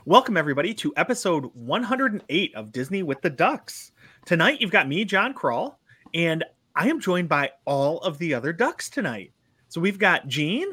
Welcome, everybody, to episode 108 of Disney with the Ducks. Tonight, you've got me, John Krull, and I am joined by all of the other Ducks tonight. So we've got Gene.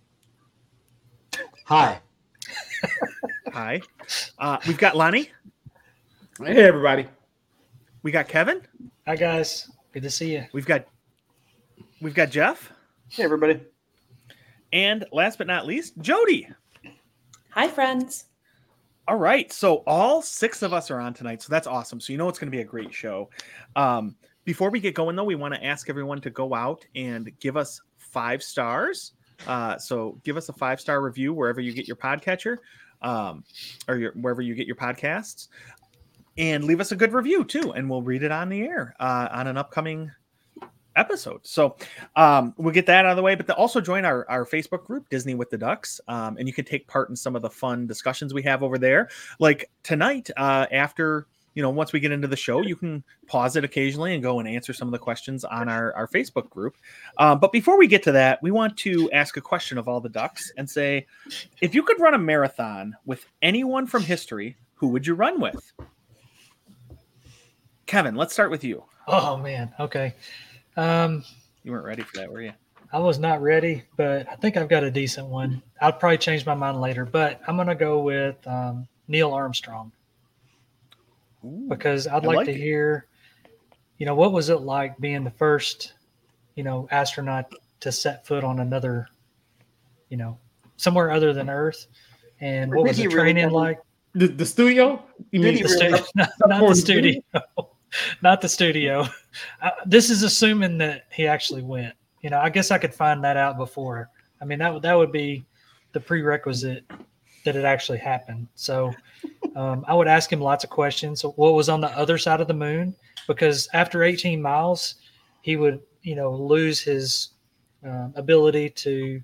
Hi. Hi. We've got Lonnie. Hey, everybody. We got Kevin. Hi, guys. Good to see you. We've got Jeff. Hey, everybody. And last but not least, Jody. Hi, friends. All right. So all six of us are on tonight. So that's awesome. So you know it's going to be a great show. Before we get going, though, we want to ask everyone to go out and give us 5 stars. So give us a 5-star review wherever you get your podcatcher, wherever you get your podcasts, and leave us a good review too, and we'll read it on the air on an upcoming episode. So we'll get that out of the way, but also join our Facebook group, Disney with the Ducks, and you can take part in some of the fun discussions we have over there. Like tonight, after once we get into the show, you can pause it occasionally and go and answer some of the questions on our Facebook group. But before we get to that, we want to ask a question of all the Ducks and say, if you could run a marathon with anyone from history, who would you run with? Kevin, let's start with you. Oh, man. Okay. You weren't ready for that, were you? I was not ready, but I think I've got a decent one. I'll probably change my mind later, but I'm going to go with Neil Armstrong. Ooh, because I'd like to hear, what was it like being the first, astronaut to set foot on another, somewhere other than Earth, and what was the training like? The studio? You mean not the studio? Not the studio. This is assuming that he actually went. I guess I could find that out before. I mean, that would be the prerequisite that it actually happened. So I would ask him lots of questions. So what was on the other side of the moon? Because after 18 miles, he would, lose his ability to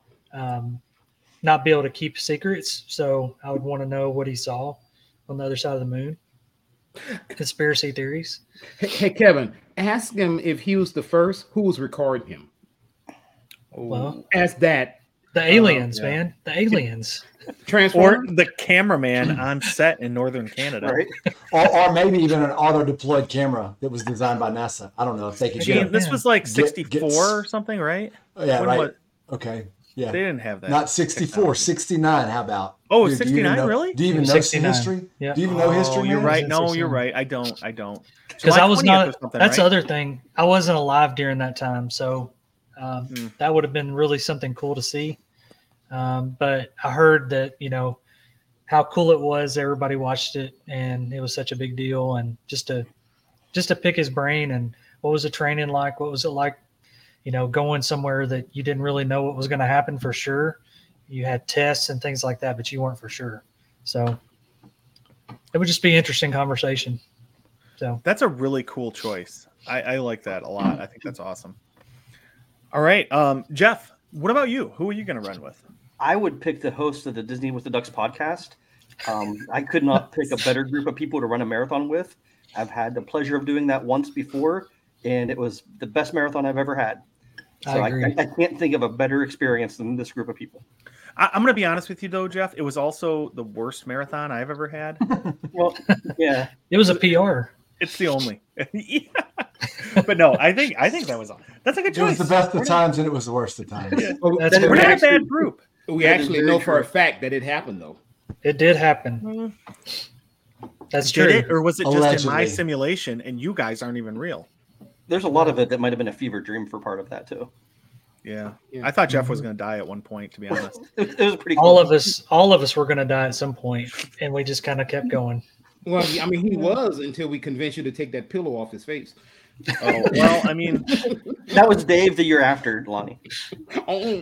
not be able to keep secrets. So I would want to know what he saw on the other side of the moon. Conspiracy theories. Hey, Kevin, ask him if he was the first, who was recording him. Well, ask that. The aliens, man. The aliens. Or the cameraman on set in northern Canada. Right. or maybe even an auto-deployed camera that was designed by NASA. I don't know if they could get this was like 64 or something, right? Yeah, right. Okay. Yeah. They didn't have that. Not 64, technology. 69. How about? Oh, 69, really? Do you even know history? Yeah. Do you even know history? You're right. No, you're right. I don't. Because I was not. That's the other thing. I wasn't alive during that time, so that would have been really something cool to see. But I heard that how cool it was. Everybody watched it, and it was such a big deal. And just to pick his brain and what was the training like? What was it like? Going somewhere that you didn't really know what was going to happen for sure. You had tests and things like that, but you weren't for sure. So it would just be an interesting conversation. So that's a really cool choice. I like that a lot. I think that's awesome. All right. Jeff, what about you? Who are you going to run with? I would pick the host of the Disney with the Ducks podcast. I could not pick a better group of people to run a marathon with. I've had the pleasure of doing that once before, and it was the best marathon I've ever had. So I can't think of a better experience than this group of people. I'm going to be honest with you, though, Jeff. It was also the worst marathon I've ever had. Well, yeah. It was a PR. It's the only. Yeah. But no, I think that's a good choice. It was the best of times and it was the worst of times. Yeah. We're not a bad group. We actually know for a fact that it happened, though. It did happen. That's true. Did it, or was it just Allegedly. in my simulation and you guys aren't even real? There's a lot of it that might have been a fever dream for part of that, too. Yeah. I thought Jeff was going to die at one point, to be honest. It was pretty cool. All of us were going to die at some point, and we just kind of kept going. Well, I mean, he was until we convinced you to take that pillow off his face. Oh, well, I mean. That was Dave the year after, Lonnie. Oh,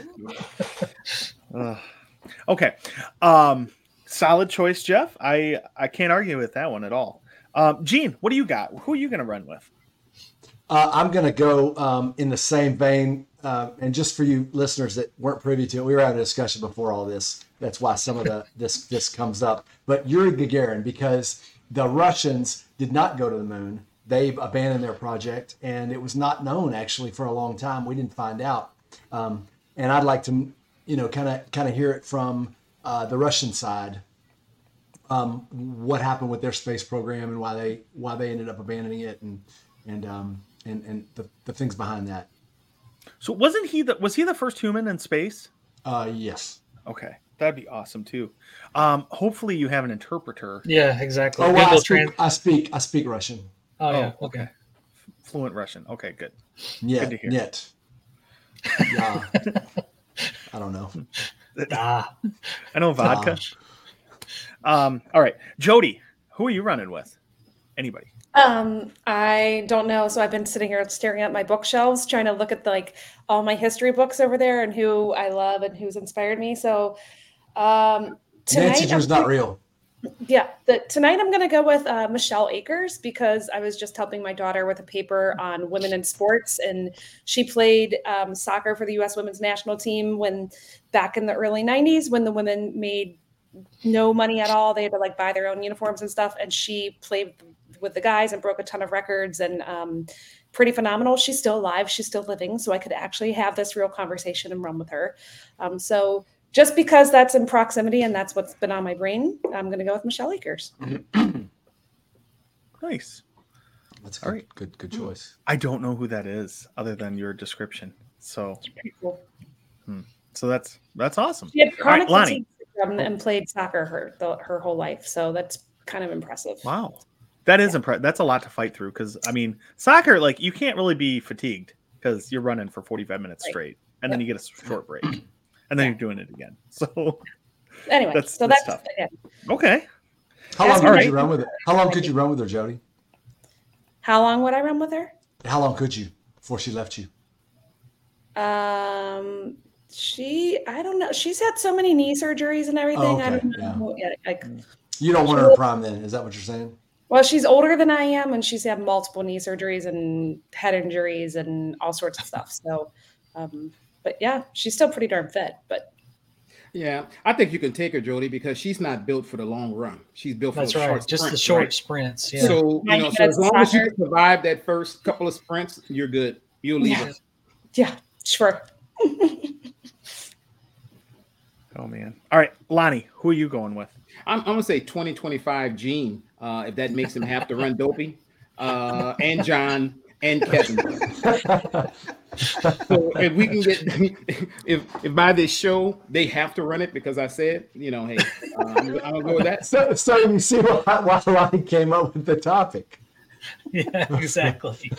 okay. Okay. Solid choice, Jeff. I can't argue with that one at all. Gene, what do you got? Who are you going to run with? I'm going to go in the same vein. And just for you listeners that weren't privy to it, we were having a discussion before all this. That's why some of this comes up. But Yuri Gagarin, because the Russians did not go to the moon. They've abandoned their project, and it was not known actually for a long time. We didn't find out. And I'd like to, kind of hear it from the Russian side what happened with their space program and why they ended up abandoning it and the things behind that. So was he the first human in space? Yes. Okay, that'd be awesome too. Hopefully you have an interpreter. Yeah, exactly. Oh, well, Google I speak Russian. Oh, yeah. Okay. Fluent Russian. Okay, good. Нет, Good to hear. нет. Yeah. I don't know. Ah, I know vodka. All right, Jody, who are you running with? Anybody? I don't know. So I've been sitting here staring at my bookshelves, trying to look at all my history books over there and who I love and who's inspired me. So tonight, Nancy Drew's not real. Yeah, tonight I'm going to go with Michelle Akers because I was just helping my daughter with a paper on women in sports, and she played soccer for the U.S. women's national team back in the early 90s when the women made no money at all. They had to buy their own uniforms and stuff, and she played with the guys and broke a ton of records and pretty phenomenal. She's still alive. She's still living. So I could actually have this real conversation and run with her. So just because that's in proximity and that's what's been on my brain, I'm going to go with Michelle Akers. Nice. That's All right. Good choice. I don't know who that is other than your description. So, It's pretty cool. so that's awesome. She had chronic All right, Lonnie. fatigue and played soccer her whole life. So that's kind of impressive. Wow. That is impressive. That's a lot to fight through because, I mean, soccer, you can't really be fatigued because you're running for 45 minutes straight and then you get a short break and then you're doing it again. So, anyway, that's that's tough. again. Okay. How long All could you run with it? How long could you run with her, Jody? How long would I run with her? How long could you before she left you? I don't know. She's had so many knee surgeries and everything. Oh, I okay, don't know. Yeah, You don't want her in prime then. Is that what you're saying? well, she's older than I am, and she's had multiple knee surgeries and head injuries and all sorts of stuff. So, but yeah, she's still pretty darn fit. But Yeah, I think you can take her, Jody, because she's not built for the long run. She's built for that's the right. short Just the sprints, short right? sprints. Yeah. So, Like so as that's long as you soccer. can survive that first couple of sprints, you're good. You'll leave us. yeah, sure. Oh, man. All right, Lonnie, who are you going with? I'm going to say 2025 Gene, if that makes him have to run Dopey, and John and Kevin. So if we can get, if by this show they have to run it because I said, hey, I'm going to go with that. So you see why Lonnie came up with the topic. Yeah, exactly.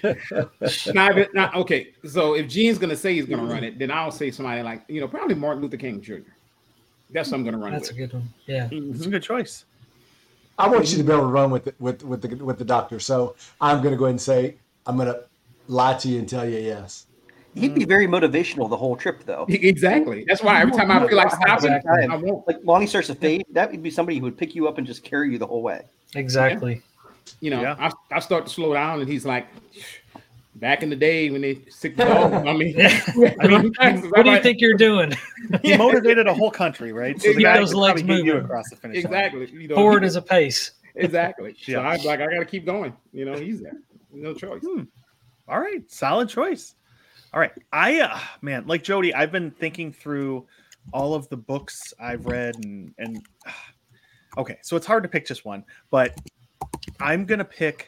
Okay, so if Gene's going to say he's going to run it, then I'll say somebody like, probably Martin Luther King Jr. That's what I'm going to run That's a with. good one. Yeah. It's a good choice. I want you to be able to run with the doctor. So I'm going to go ahead and say I'm going to lie to you and tell you yes. He'd be very motivational the whole trip, though. Exactly. That's why every time I feel like stopping, Exactly. I won't. Like Lonnie starts to fade, that would be somebody who would pick you up and just carry you the whole way. Exactly. Yeah. I start to slow down, and he's like, back in the day when they sick the dog on me. I mean, what do you think you're doing? He motivated a whole country, right? So the Get guy those could legs probably get you moving. across the finish line. Exactly. Forward is a pace. Exactly. Yeah. So I was like, I got to keep going. He's there. No choice. All right, solid choice. All right, man, like Jody, I've been thinking through all of the books I've read, and okay, so it's hard to pick just one, but I'm gonna pick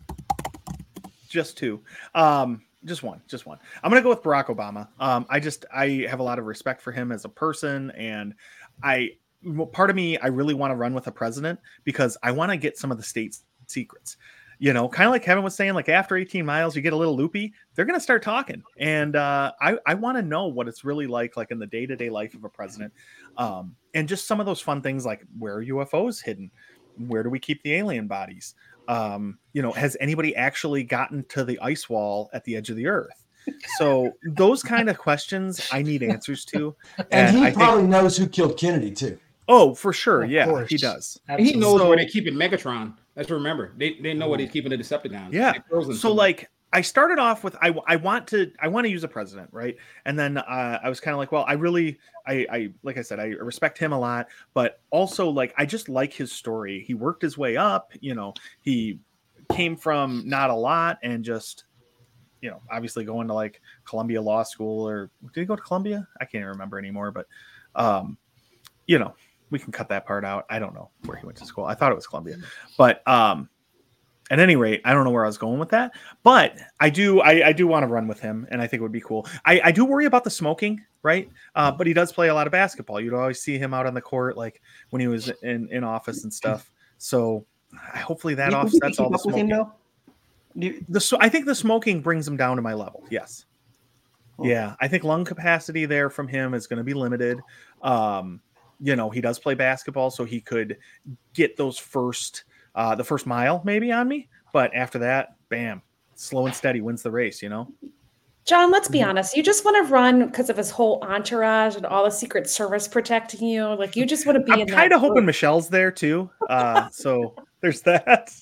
just two, just one. I'm gonna go with Barack Obama. I have a lot of respect for him as a person, and part of me, I really want to run with a president because I want to get some of the state's secrets. Kind of like Kevin was saying, like after 18 miles, you get a little loopy. They're going to start talking. And I want to know what it's really like in the day-to-day life of a president. And just some of those fun things like where are UFOs hidden? Where do we keep the alien bodies? Has anybody actually gotten to the ice wall at the edge of the earth? So those kind of questions I need answers to. And he I probably knows who killed Kennedy too. Oh, for sure. Of Yeah, course. he does. He knows So- where they're keeping Megatron. Let's remember. They know where they're keeping the Decepticons. Yeah. They're frozen So somewhere. I started off with I want to use a president, right? And then I was kind of like, well, I really like I said, I respect him a lot, but also I just like his story. He worked his way up, he came from not a lot and just obviously going to Columbia Law School, or did he go to Columbia? I can't even remember anymore, but we can cut that part out. I don't know where he went to school. I thought it was Columbia, but at any rate, I don't know where I was going with that, but I do want to run with him, and I think it would be cool. I do worry about the smoking, right? But he does play a lot of basketball. You'd always see him out on the court, like when he was in office and stuff. So hopefully that offsets all the smoking. I think the smoking brings him down to my level. Yes. Yeah, I think lung capacity there from him is going to be limited. He does play basketball, so he could get those the first mile maybe on me, but after that, bam, slow and steady wins the race. John, let's be honest. You just want to run because of his whole entourage and all the Secret Service protecting you. Like you just want to be. I'm kind of hoping Michelle's there too. So there's that.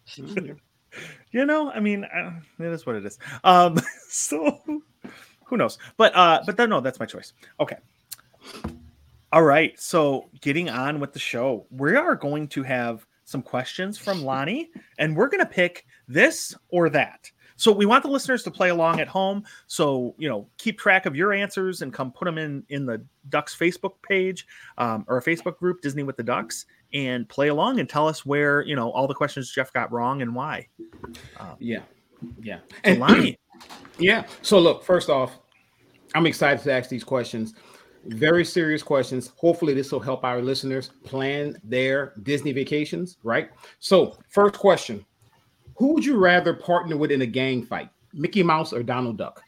I mean, it is what it is. So who knows? But no, that's my choice. Okay. All right. So getting on with the show, we are going to have some questions from Lonnie, and we're going to pick this or that. So we want the listeners to play along at home. So, keep track of your answers and come put them in the Ducks Facebook page or a Facebook group, Disney with the Ducks, and play along and tell us where, all the questions Jeff got wrong and why. Yeah. So Lonnie. Yeah. So look, first off, I'm excited to ask these questions. Very serious questions. Hopefully this will help our listeners plan their Disney vacations, right? So first question, who would you rather partner with in a gang fight, Mickey Mouse or Donald Duck?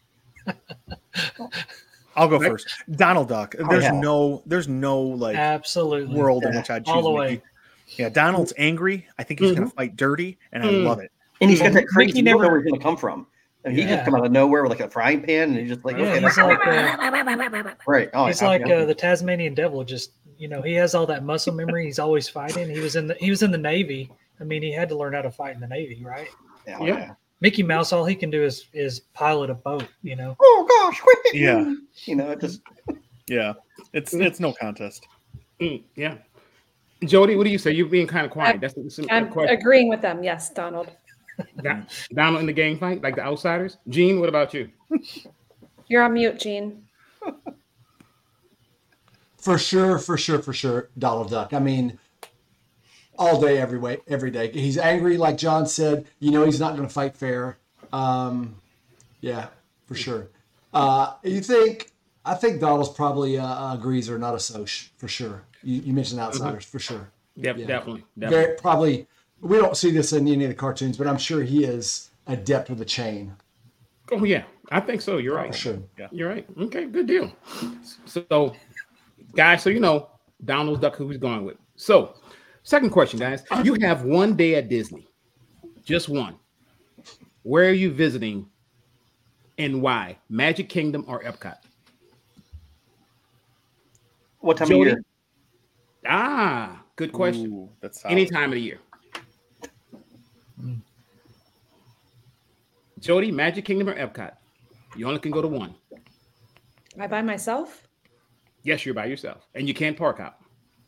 I'll go first. Donald Duck. There's no like absolutely world in which I'd choose all the Mickey. way. Yeah, Donald's angry. I think he's going to fight dirty, and I love it. And he's got that crazy, Mickey you don't know never- where he's going to come from. And he just come out of nowhere with like a frying pan, and he's just like, okay, he's like right. Oh, he's like the Tasmanian devil. Just he has all that muscle memory. He's always fighting. He was in the Navy. I mean, he had to learn how to fight in the Navy, right? yeah. Mickey Mouse, all he can do is pilot a boat. Oh gosh, Yeah. It just Yeah, it's no contest. Yeah. Jody, what do you say? You're being kind of quiet. That's I'm question. agreeing with them. Yes, Donald. Donald in the gang fight, like the outsiders. Gene, what about you? You're on mute, Gene. For sure, Donald Duck. I mean, all day, every day. He's angry, like John said. He's not going to fight fair. Yeah, for sure. I think Donald's probably a greaser, not a soc, for sure. You mentioned outsiders, for sure. Yep, Yeah. definitely. Probably, we don't see this in any of the cartoons, but I'm sure he is adept with a chain. Oh yeah, I think so. You're right. For sure. Yeah. You're right. Okay, good deal. So, guys, Donald Duck, who he's going with. So, second question, guys. You have one day at Disney, just one. Where are you visiting, and why? Magic Kingdom or Epcot? what time Jody? of year? Good question. Ooh, that's solid. Any time of the year. Jody, Magic Kingdom or Epcot? You only can go to one. Am I by myself? Yes, you're by yourself, and you can't park out.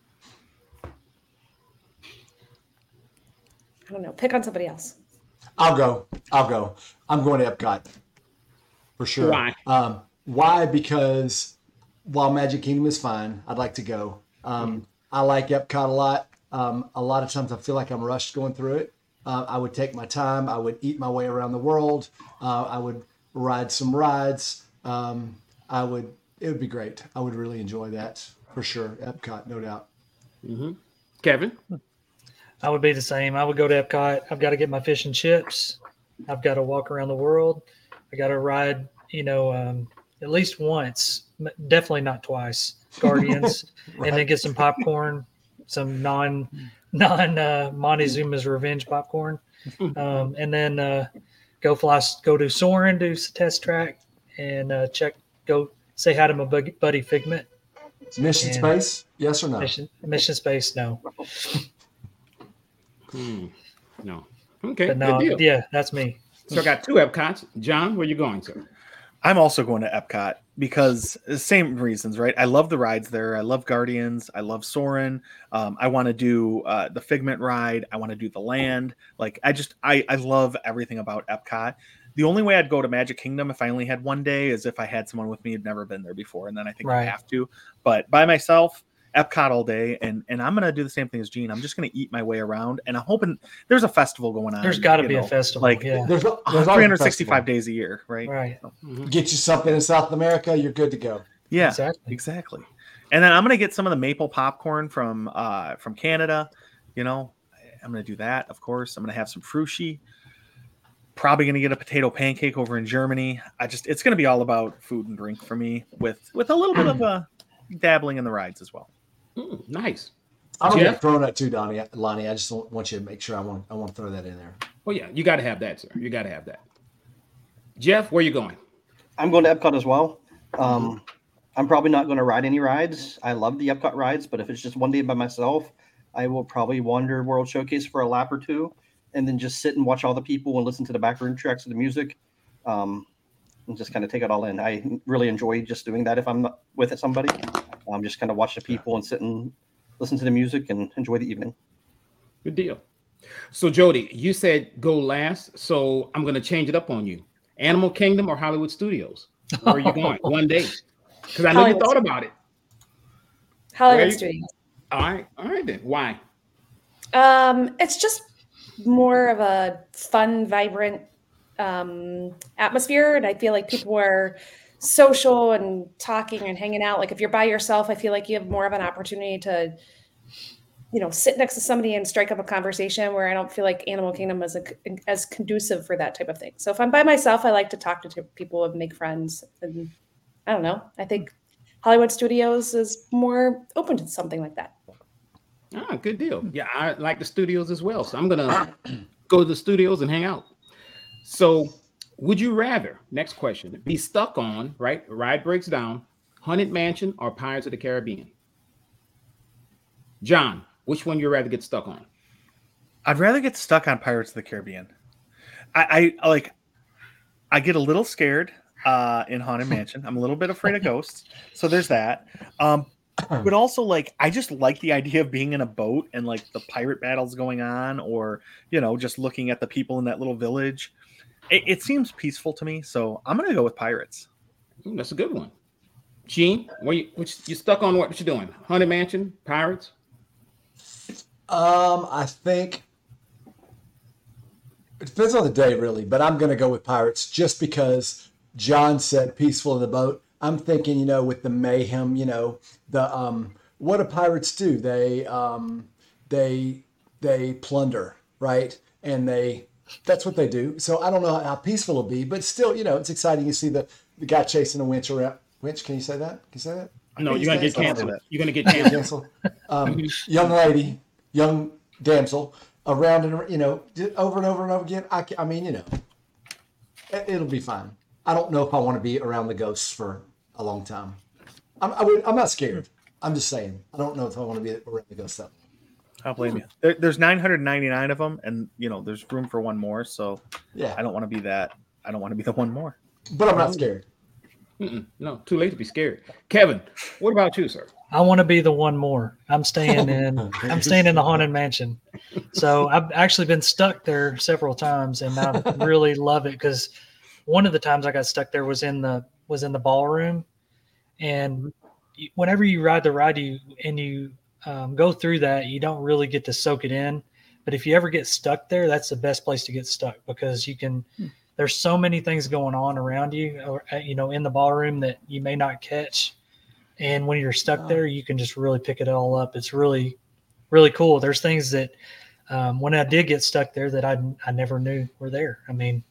I don't know. Pick on somebody else. I'll go. I'm going to Epcot. For sure. Why? Why? Because while Magic Kingdom is fine, I'd like to go. I like Epcot a lot. A lot of times I feel like I'm rushed going through it. I would take my time. I would eat my way around the world. I would ride some rides. It would be great. I would really enjoy that for sure. Epcot, no doubt. Kevin? I would be the same. I would go to Epcot. I've got to get my fish and chips. I've got to walk around the world. I got to ride, at least once, definitely not twice, Guardians, and then get some popcorn, some non Montezuma's Revenge popcorn, and then go to Soarin', do test track, and go say hi to my buddy Figment. Mission Space, yes or no? Mission Space, no. No. Okay, But no, good deal. yeah, that's me. So I got two Epcots. John, where you going to? I'm also going to Epcot because the same reasons, right? I love the rides there. I love Guardians. I love Soarin'. I want to do the Figment ride. I want to do the land. Like I love everything about Epcot. The only way I'd go to Magic Kingdom if I only had one day is if I had someone with me who'd never been there before, and then I think I Right. have to. But by myself, Epcot all day, and I'm gonna do the same thing as Gene. I'm just gonna eat my way around, and I'm hoping there's a festival going on. There's got to be a festival. Like There's always a 365 festival. days a year, right? Right. Get you something in South America, you're good to go. Yeah, Exactly. And then I'm gonna get some of the maple popcorn from Canada. You know, I'm gonna do that. Of course, I'm gonna have some frushi. Probably gonna get a potato pancake over in Germany. It's gonna be all about food and drink for me, with a little bit of dabbling in the rides as well. Nice. I'm gonna Jeff? get thrown at too, Lonnie. I just want you to make sure I want to throw that in there. Oh yeah, you got to have that, sir. You got to have that. Jeff, where you going? I'm going to Epcot as well. I'm probably not going to ride any rides. I love the Epcot rides, but if it's just one day by myself, I will probably wander World Showcase for a lap or two, and then just sit and watch all the people and listen to the background tracks of the music, and just kind of take it all in. I really enjoy just doing that if I'm not with somebody. Just kind of watch the people and sit and listen to the music and enjoy the evening. Good deal. So Jody, you said go last, so I'm going to change it up on you. Animal Kingdom or Hollywood Studios? Where are you going? One day. Because I know you thought about it. Hollywood Studios. All right then. Why? It's just more of a fun, vibrant atmosphere, and I feel like people are social and talking and hanging out. Like if you're by yourself, I feel like you have more of an opportunity to, sit next to somebody and strike up a conversation, where I don't feel like Animal Kingdom is as conducive for that type of thing. So if I'm by myself, I like to talk to people and make friends. And I don't know. I think Hollywood Studios is more open to something like that. Ah, good deal. Yeah, I like the studios as well. So I'm going to go to the studios and hang out. So would you rather, next question, be stuck on, right? Ride breaks down, Haunted Mansion or Pirates of the Caribbean? John, which one you rather get stuck on? I'd rather get stuck on Pirates of the Caribbean. I get a little scared in Haunted Mansion. I'm a little bit afraid of ghosts. So there's that. But also, I just like the idea of being in a boat and the pirate battles going on, or, just looking at the people in that little village. It seems peaceful to me. So I'm going to go with Pirates. Ooh, that's a good one. Gene, you stuck on what you doing? Haunted Mansion, Pirates? I think it depends on the day, really, but I'm going to go with Pirates just because John said peaceful in the boat. I'm thinking, with the mayhem, what do pirates do? They plunder, right? And that's what they do. So I don't know how peaceful it'll be, but still, it's exciting. You see the guy chasing a winch around. Winch? Can you say that? Can you say that? No, you're gonna get canceled. You're gonna get canceled. Young lady, young damsel, around and over and over and over again. I mean, it'll be fine. I don't know if I want to be around the ghosts for a long time. I'm not scared. I'm just saying. I don't know if I want to be around the ghosts that long. I'll blame you. There's 999 of them, and there's room for one more. So yeah, I don't want to be that. I don't want to be the one more. But I'm not scared. No, too late to be scared. Kevin, what about you, sir? I want to be the one more. I'm staying in the Haunted Mansion. So I've actually been stuck there several times, and I really love it because one of the times I got stuck there was in the ballroom, and whenever you ride the ride, you go through that, you don't really get to soak it in. But if you ever get stuck there, that's the best place to get stuck because you can. There's so many things going on around you, or, in the ballroom that you may not catch. And when you're stuck there, you can just really pick it all up. It's really, really cool. There's things that when I did get stuck there that I never knew were there. I mean,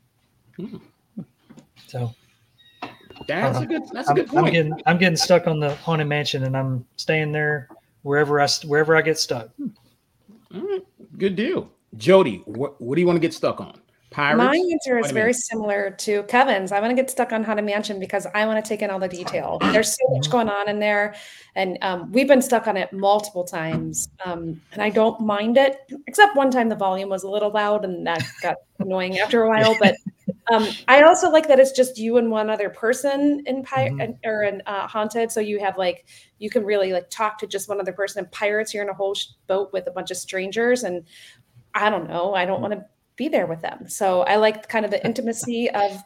so that's a good point. I'm getting stuck on the Haunted Mansion, and I'm staying there wherever I get stuck. All right, good deal. Jody, what do you want to get stuck on? Pirates? My answer is very similar to Kevin's. I want to get stuck on Haunted Mansion because I want to take in all the detail. There's so much going on in there, and we've been stuck on it multiple times, and I don't mind it, except one time the volume was a little loud, and that got annoying after a while. But I also like that it's just you and one other person in Haunted, so you have you can really talk to just one other person. In Pirates, you're in a whole boat with a bunch of strangers, and I don't know. I don't want to be there with them. So I like kind of the intimacy of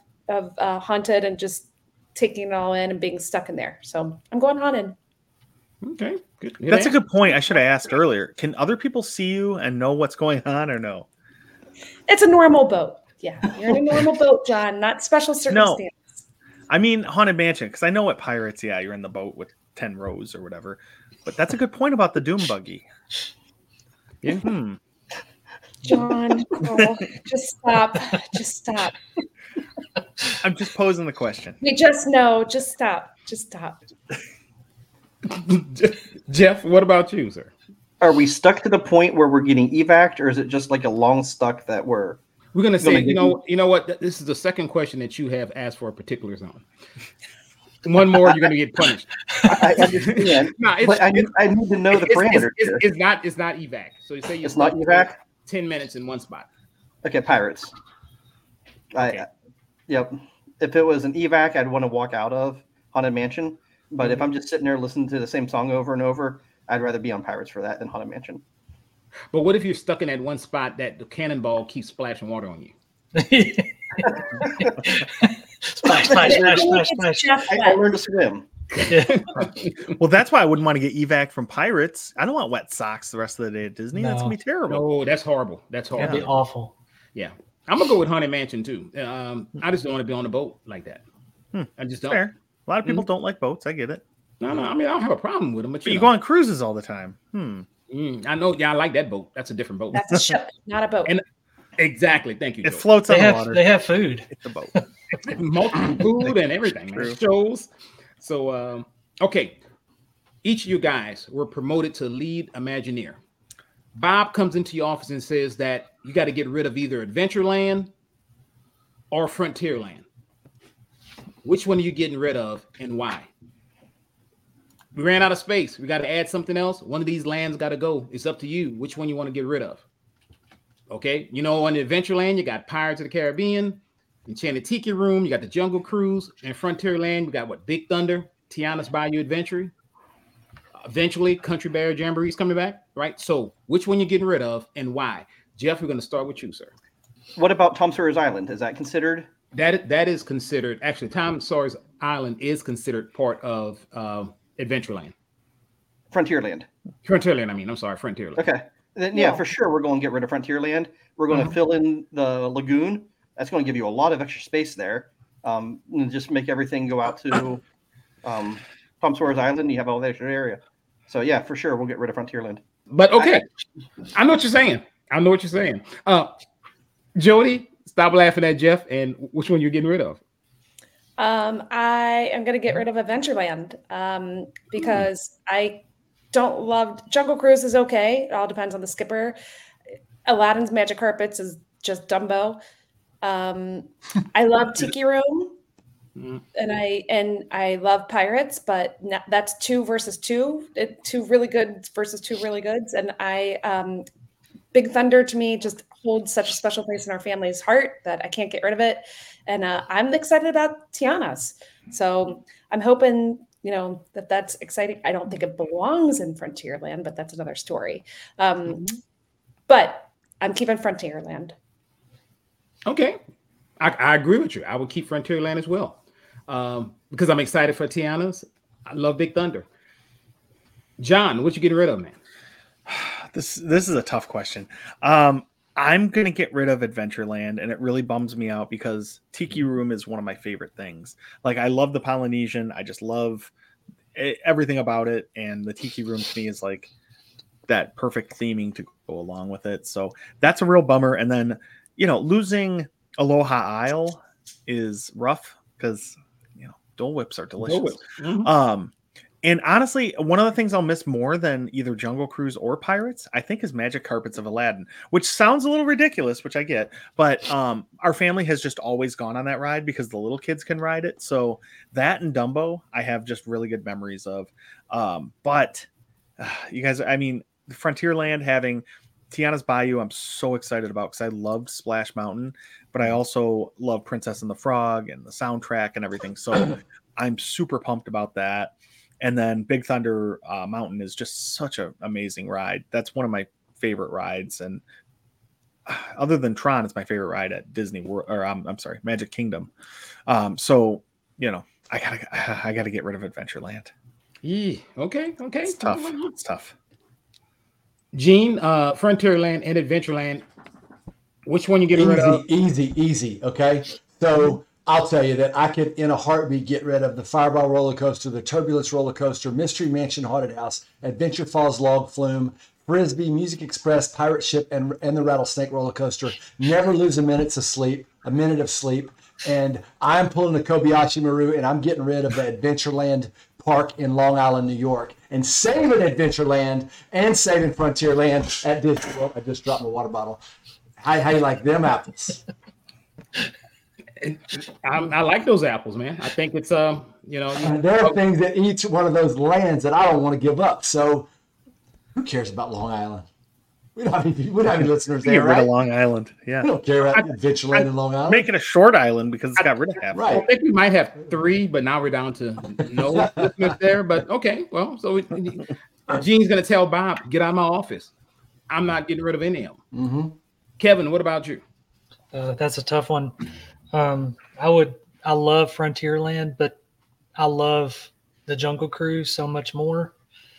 Haunted and just taking it all in and being stuck in there. So I'm going Haunted. Okay, Good. That's a good point. I should have asked earlier. Can other people see you and know what's going on or no? It's a normal boat. Yeah, you're in a normal boat, John, not special circumstance. I mean, Haunted Mansion, because I know at Pirates, yeah, you're in the boat with 10 rows or whatever. But that's a good point about the Doom buggy. Yeah. John, oh, just stop. Just stop. I'm just posing the question. We just know. Just stop. Just stop. Jeff, what about you, sir? Are we stuck to the point where we're getting evac'd, or is it just like a long stuck that we're going to say, you know what? This is the second question that you have asked for a particular zone. One more, you're going to get punished. I understand. But I need to know the parameters. It's not evac. So you say it's not evac. 10 minutes in one spot. Okay, Pirates. Okay. Yep. If it was an evac, I'd want to walk out of Haunted Mansion. But if I'm just sitting there listening to the same song over and over, I'd rather be on Pirates for that than Haunted Mansion. But what if you're stuck in that one spot that the cannonball keeps splashing water on you? Splash, splash, splash, splash, splash. I learned to swim. Yeah. Well, that's why I wouldn't want to get evac from Pirates. I don't want wet socks the rest of the day at Disney. That's No. going to be terrible. No, that's horrible. That's That'd horrible. be awful. Yeah. I'm going to go with Haunted Mansion, too. I just don't want to be on a boat like that. I just don't. Fair. A lot of people don't like boats. I get it. No. I mean, I don't have a problem with them. But But you go on cruises all the time. I know. Yeah, I like that boat. That's a different boat. That's a ship, not a boat. And exactly. Thank you. It Joe. floats on They the have water. they have food. It's a boat. Multiple food and everything. Man. True. Shows. So, okay. Each of you guys were promoted to lead Imagineer. Bob comes into your office and says that you got to get rid of either Adventureland or Frontierland. Which one are you getting rid of and why? We ran out of space. We got to add something else. One of these lands got to go. It's up to you which one you want to get rid of. Okay. You know, on the Adventureland, you got Pirates of the Caribbean, Enchanted Tiki Room, you got the Jungle Cruise, and Frontierland, we got what? Big Thunder, Tiana's Bayou Adventure. Eventually, Country Bear Jamboree's coming back, right? So which one you getting rid of and why? Jeff, we're going to start with you, sir. What about Tom Sawyer's Island? Is that considered? That is considered, actually, Tom Sawyer's Island is considered part of Adventureland. Frontierland. Frontierland, I'm sorry, Frontierland. Okay. Then, yeah, for sure, we're going to get rid of Frontierland. We're going to fill in the lagoon. That's going to give you a lot of extra space there. And just make everything go out to Tom Sawyer's Island. You have all the extra area. So, yeah, for sure, we'll get rid of Frontierland. But, okay. I know what you're saying. Jody, stop laughing at Jeff. And which one you're getting rid of? I am going to get rid of Adventureland because I don't love Jungle Cruise is okay. It all depends on the skipper. Aladdin's Magic Carpets is just Dumbo. I love Tiki Room and I love Pirates, but that's 2 versus 2. 2 really good versus 2 really goods. And Big Thunder to me just holds such a special place in our family's heart that I can't get rid of it. And I'm excited about Tiana's. So I'm hoping, that's exciting. I don't think it belongs in Frontierland, but that's another story. But I'm keeping Frontierland. Okay. I agree with you. I would keep Frontierland as well. Because I'm excited for Tiana's. I love Big Thunder. John, what you getting rid of, man? This is a tough question. I'm going to get rid of Adventureland, and it really bums me out because Tiki Room is one of my favorite things. Like, I love the Polynesian. I just love everything about it, and the Tiki Room to me is like that perfect theming to go along with it. So that's a real bummer. And then, losing Aloha Isle is rough because, Dole Whips are delicious. Dole Whips. Mm-hmm. And honestly, one of the things I'll miss more than either Jungle Cruise or Pirates, I think, is Magic Carpets of Aladdin, which sounds a little ridiculous, which I get. But our family has just always gone on that ride because the little kids can ride it. So that and Dumbo, I have just really good memories of. But you guys, Frontierland having Tiana's Bayou, I'm so excited about because I loved Splash Mountain, but I also love Princess and the Frog and the soundtrack and everything. So I'm super pumped about that. And then Big Thunder Mountain is just such an amazing ride. That's one of my favorite rides. And other than Tron, it's my favorite ride at Disney World, or I'm sorry, Magic Kingdom. So, I gotta get rid of Adventureland. Yeah. Okay. It's tough. It's tough. Gene, Frontierland and Adventureland. Which one you getting rid of? Easy. Okay. So I'll tell you that I could, in a heartbeat, get rid of the Fireball roller coaster, the Turbulence roller coaster, Mystery Mansion Haunted House, Adventure Falls Log Flume, Frisbee, Music Express, Pirate Ship, and the Rattlesnake roller coaster. Never lose a minute of sleep. And I'm pulling the Kobayashi Maru, and I'm getting rid of the Adventureland Park in Long Island, New York, and saving Adventureland and saving Frontierland at Disney World. I just dropped my water bottle. How you like them apples? I like those apples, man. I think it's there are things that each one of those lands that I don't want to give up. So who cares about Long Island? We don't have any listeners there, Get rid right? of Long Island. Yeah. We don't care about Adventureland in Long Island. Make it a short island because it's got rid of half. Right. I think we might have 3, but now we're down to no listeners there. But okay, well, so Gene's gonna tell Bob, get out of my office. I'm not getting rid of any of them. Mm-hmm. Kevin, what about you? That's a tough one. I love Frontierland, but I love the Jungle Cruise so much more.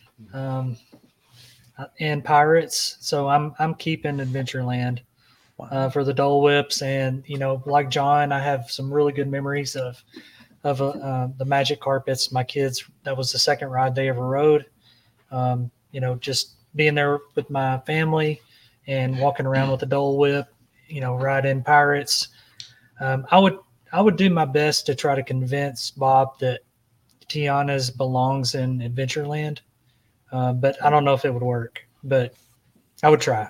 And Pirates. So I'm keeping Adventureland for the Dole Whips. And, like John, I have some really good memories of the Magic Carpets. My kids, that was the second ride they ever rode. Just being there with my family and walking around with the Dole Whip, riding Pirates. I would do my best to try to convince Bob that Tiana's belongs in Adventureland. But I don't know if it would work, but I would try.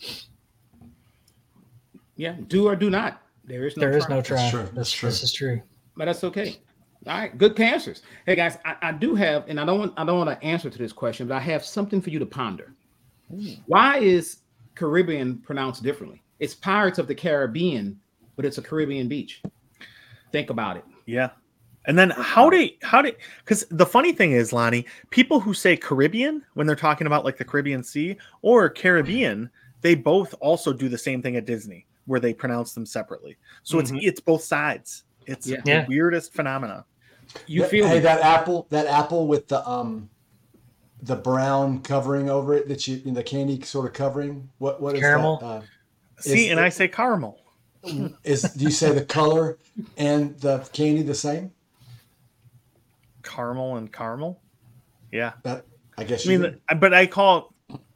Yeah, do or do not. There is no try. That's true. This is true. But that's okay. All right, good answers. Hey guys, I do have, and I don't want to answer to this question, but I have something for you to ponder. Why is Caribbean pronounced differently? It's Pirates of the Caribbean, but it's a Caribbean beach. Think about it. Yeah. And then how did because the funny thing is, Lonnie, people who say Caribbean when they're talking about like the Caribbean Sea or Caribbean, they both also do the same thing at Disney where they pronounce them separately. So it's both sides. It's the weirdest phenomena. That apple with the brown covering over it the candy sort of covering. What is caramel? That? I say caramel. Do you say the color and the candy the same? Caramel and caramel. Yeah. I guess but I call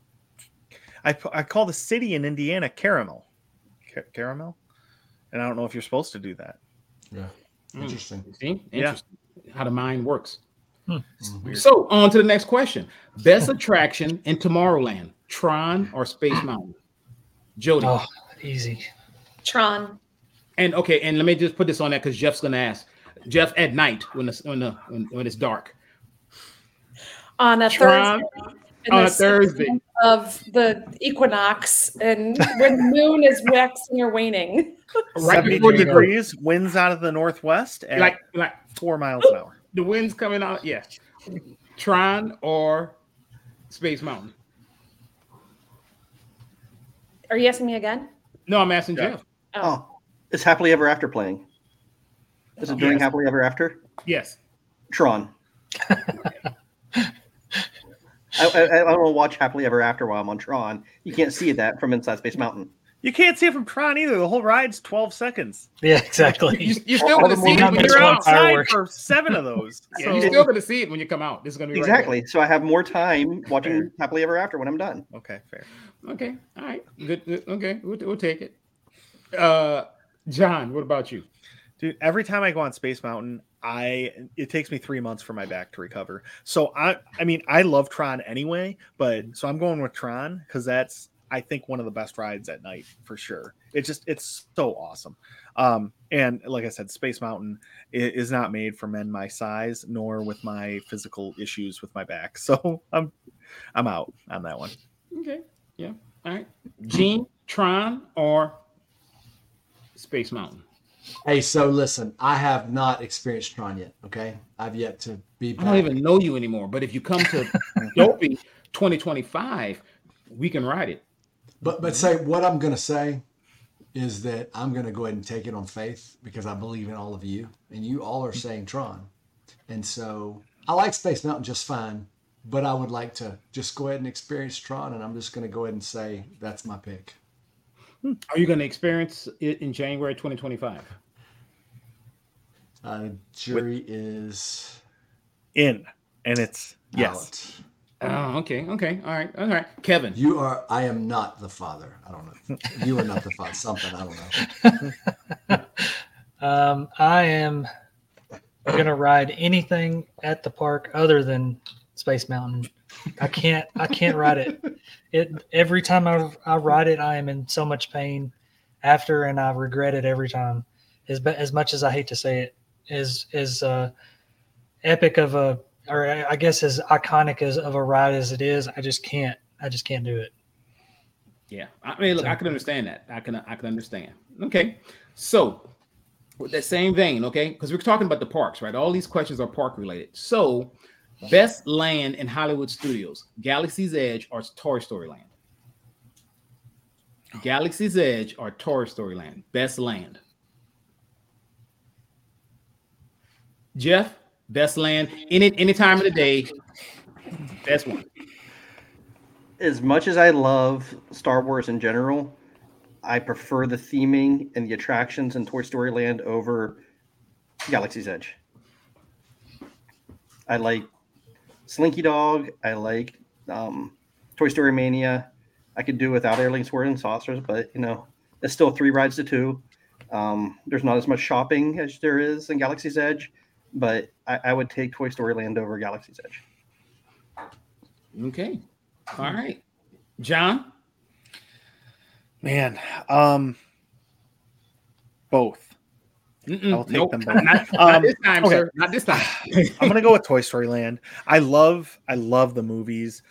the city in Indiana Caramel. Caramel? And I don't know if you're supposed to do that. Yeah. Interesting. See? Interesting. How the mind works. Mm-hmm. So on to the next question. Best attraction in Tomorrowland, Tron or Space Mountain? Jody. Oh, easy. Tron. And let me just put this on that because Jeff's gonna ask. Jeff, at night when it's dark. On a Tron, Thursday of the equinox, and when the moon is waxing or waning. Right 74 degrees, winds out of the northwest at like 4 miles an hour. The wind's coming out. Yeah. Tron or Space Mountain? Are you asking me again? No, I'm asking Jeff. Oh, is Happily Ever After playing? Is it doing Happily Ever After? Yes. Tron. I want to watch Happily Ever After while I'm on Tron. You can't see that from inside Space Mountain. You can't see it from Tron either. The whole ride's 12 seconds. Yeah, exactly. You're still going to see it when you're outside for 7 of those. Yeah, you're still going to see it when you come out. This is going to be exactly. Right, so I have more time watching Happily Ever After when I'm done. Okay, fair. Okay, all right, good. Okay, we'll take it. John, what about you? Dude, every time I go on Space Mountain, it takes me 3 months for my back to recover. So I love Tron anyway, but so I'm going with Tron because that's I think one of the best rides at night for sure. It's so awesome. And like I said, Space Mountain is not made for men my size, nor with my physical issues with my back. So I'm out on that one. Okay. Yeah. All right. Gene, Tron or Space Mountain? Hey, so listen, I have not experienced Tron yet. Okay, I've yet to be back. I don't even know you anymore. But if you come to Dopey 2025, we can ride it. But say what I'm going to say is that I'm going to go ahead and take it on faith because I believe in all of you, and you all are saying Tron, and so I like Space Mountain just fine, but I would like to just go ahead and experience Tron, and I'm just going to go ahead and say that's my pick. Are you going to experience it in January 2025? Jury is In, and it's yes. Oh, okay. All right. Kevin. I am not the father. I don't know. You are not the father. Something, I don't know. I am going to ride anything at the park other than Space Mountain. I can't ride it. Every time I ride it, I am in so much pain after, and I regret it every time. As much as I hate to say it, as epic of a, or I guess as iconic as of a ride as it is, I just can't do it. Yeah, I mean, look, I can understand that. I can understand. Okay, so with that same vein, okay, because we're talking about the parks, right? All these questions are park related. So, best land in Hollywood studios: Galaxy's Edge or Toy Story Land? Galaxy's Edge or Toy Story Land? Best land. Jeff, best land any time of the day. Best one. As much as I love Star Wars in general, I prefer the theming and the attractions in Toy Story Land over Galaxy's Edge. I like Slinky Dog. I like Toy Story Mania. I could do without Airlink Sword and Saucers, but it's still 3 rides to 2. There's not as much shopping as there is in Galaxy's Edge, but I would take Toy Story Land over Galaxy's Edge. Okay. All right. John? Man, both. I'll take them both. Not this time, okay. sir. Not this time. I'm gonna go with Toy Story Land. I love the movies.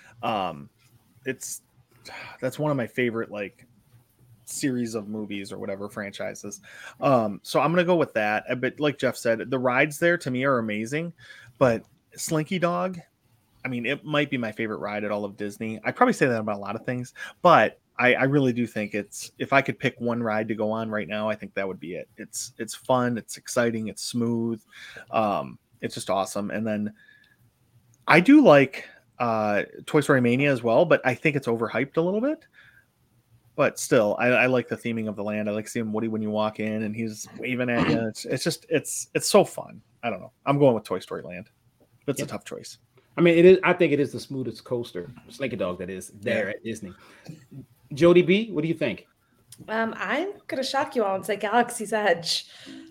That's one of my favorite series of movies or whatever franchises. So I'm gonna go with that. But like Jeff said, the rides there to me are amazing. But Slinky Dog, I mean, it might be my favorite ride at all of Disney. I probably say that about a lot of things, but I really do think if I could pick one ride to go on right now, I think that would be it. It's fun, it's exciting, it's smooth, it's just awesome. And then I do like Toy Story Mania as well, but I think it's overhyped a little bit. But still, I like the theming of the land. I like seeing Woody when you walk in and he's waving at you. It's so fun. I don't know. I'm going with Toy Story Land. It's a tough choice. I mean, it is. I think it is the smoothest coaster, Slinky Dog, that is there at Disney. Jody B, what do you think? I'm gonna shock you all and say Galaxy's Edge.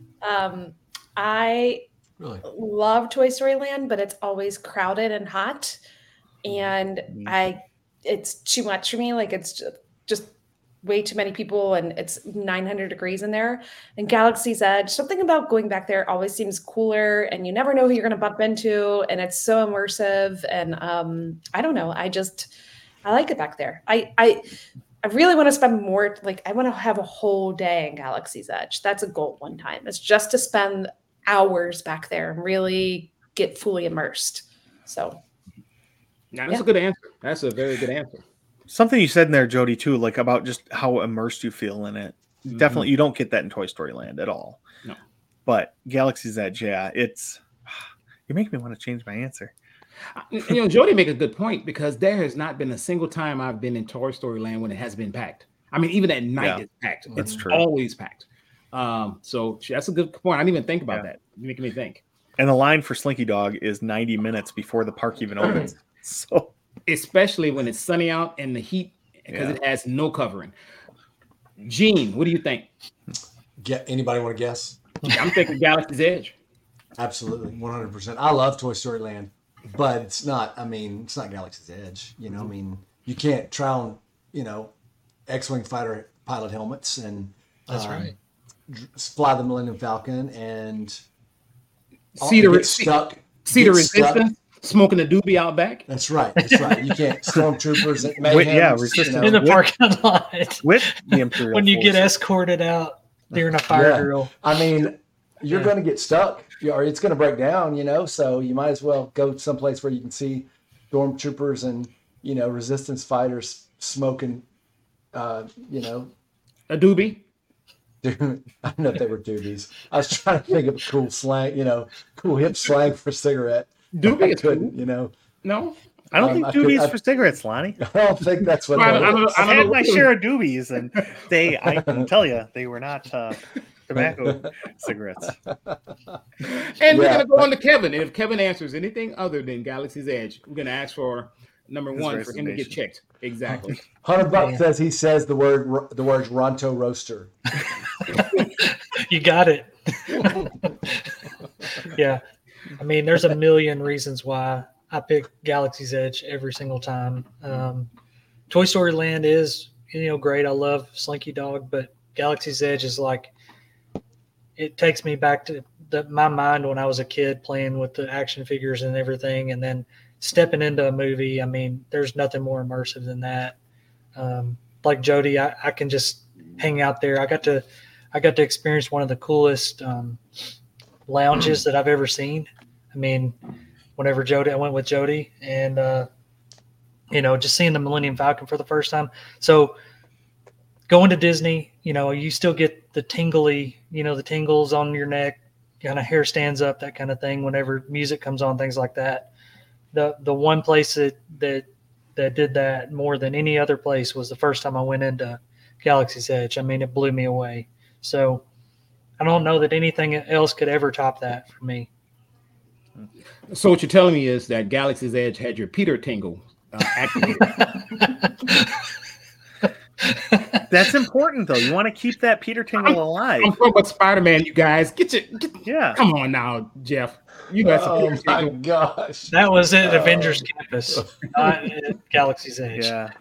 I Really? love Toy Story Land, but it's always crowded and hot, and it's too much for me. It's just way too many people, and it's 900 degrees in there. And Galaxy's Edge, something about going back there always seems cooler, and you never know who you're going to bump into, and it's so immersive. And I don't know, I like it back there. I really want to spend more, I want to have a whole day in Galaxy's Edge. That's a goal one time. It's just to spend hours back there and really get fully immersed. So That's a good answer. That's a very good answer. Something you said in there, Jody, too, about just how immersed you feel in it. Mm-hmm. Definitely, you don't get that in Toy Story Land at all. No. But Galaxy's Edge, yeah, you make me want to change my answer. Jody make a good point, because there has not been a single time I've been in Toy Story Land when it has been packed. I mean, even at night it's packed. That's true. Always packed. So that's a good point. I didn't even think about that. You're making me think. And the line for Slinky Dog is 90 minutes before the park even opens. So, especially when it's sunny out and the heat, because it has no covering. Gene, what do you think? Anybody want to guess? I'm thinking Galaxy's Edge. Absolutely, 100%. I love Toy Story Land, but it's not Galaxy's Edge. I mean, you can't try on, X-Wing fighter pilot helmets and that's right. Fly the Millennium Falcon and See the Resistance. Smoking a doobie out back. That's right. You can't stormtroopers at mayhem. Resistance in the parking lot with the Imperial when you forces. get escorted out during a fire drill. I mean, you're going to get stuck, or it's going to break down. So you might as well go someplace where you can see stormtroopers and resistance fighters smoking. A doobie. Dude, I don't know if they were doobies. I was trying to think of a cool slang, cool hip slang for cigarette. Doobie I is cool. couldn't, you know. No, I don't think I doobies could- for cigarettes, Lonnie. I don't think that's what. I it don't- is. I've I had know my what- share of doobies, and I can tell you, they were not tobacco cigarettes. And we're Yeah, gonna go on to Kevin. And if Kevin answers anything other than Galaxy's Edge, we're gonna ask for number His one for him to get resignation. checked. Exactly. $100 says he says the words Ronto roaster. You got it. Yeah. I mean, there's a million reasons why I pick Galaxy's Edge every single time. Toy Story Land is, great. I love Slinky Dog, but Galaxy's Edge is like, it takes me back to my mind when I was a kid playing with the action figures and everything. And then stepping into a movie, I mean, there's nothing more immersive than that. Like Jody, I can just hang out there. I got to experience one of the coolest lounges that I've ever seen. I mean, whenever I went with Jody, and just seeing the Millennium Falcon for the first time. So going to Disney, you still get the tingly, the tingles on your neck, kind of hair stands up, that kind of thing. Whenever music comes on, things like that. The one place that did that more than any other place was the first time I went into Galaxy's Edge. I mean, it blew me away. So I don't know that anything else could ever top that for me. So what you're telling me is that Galaxy's Edge had your Peter tingle activated. That's important, though. You want to keep that Peter tingle alive. I'm talking about Spider-Man, you guys. Yeah. Come on now, Jeff. You got some Oh Peter my tingle. gosh. That was at Avengers Campus, not at Galaxy's Edge. Yeah.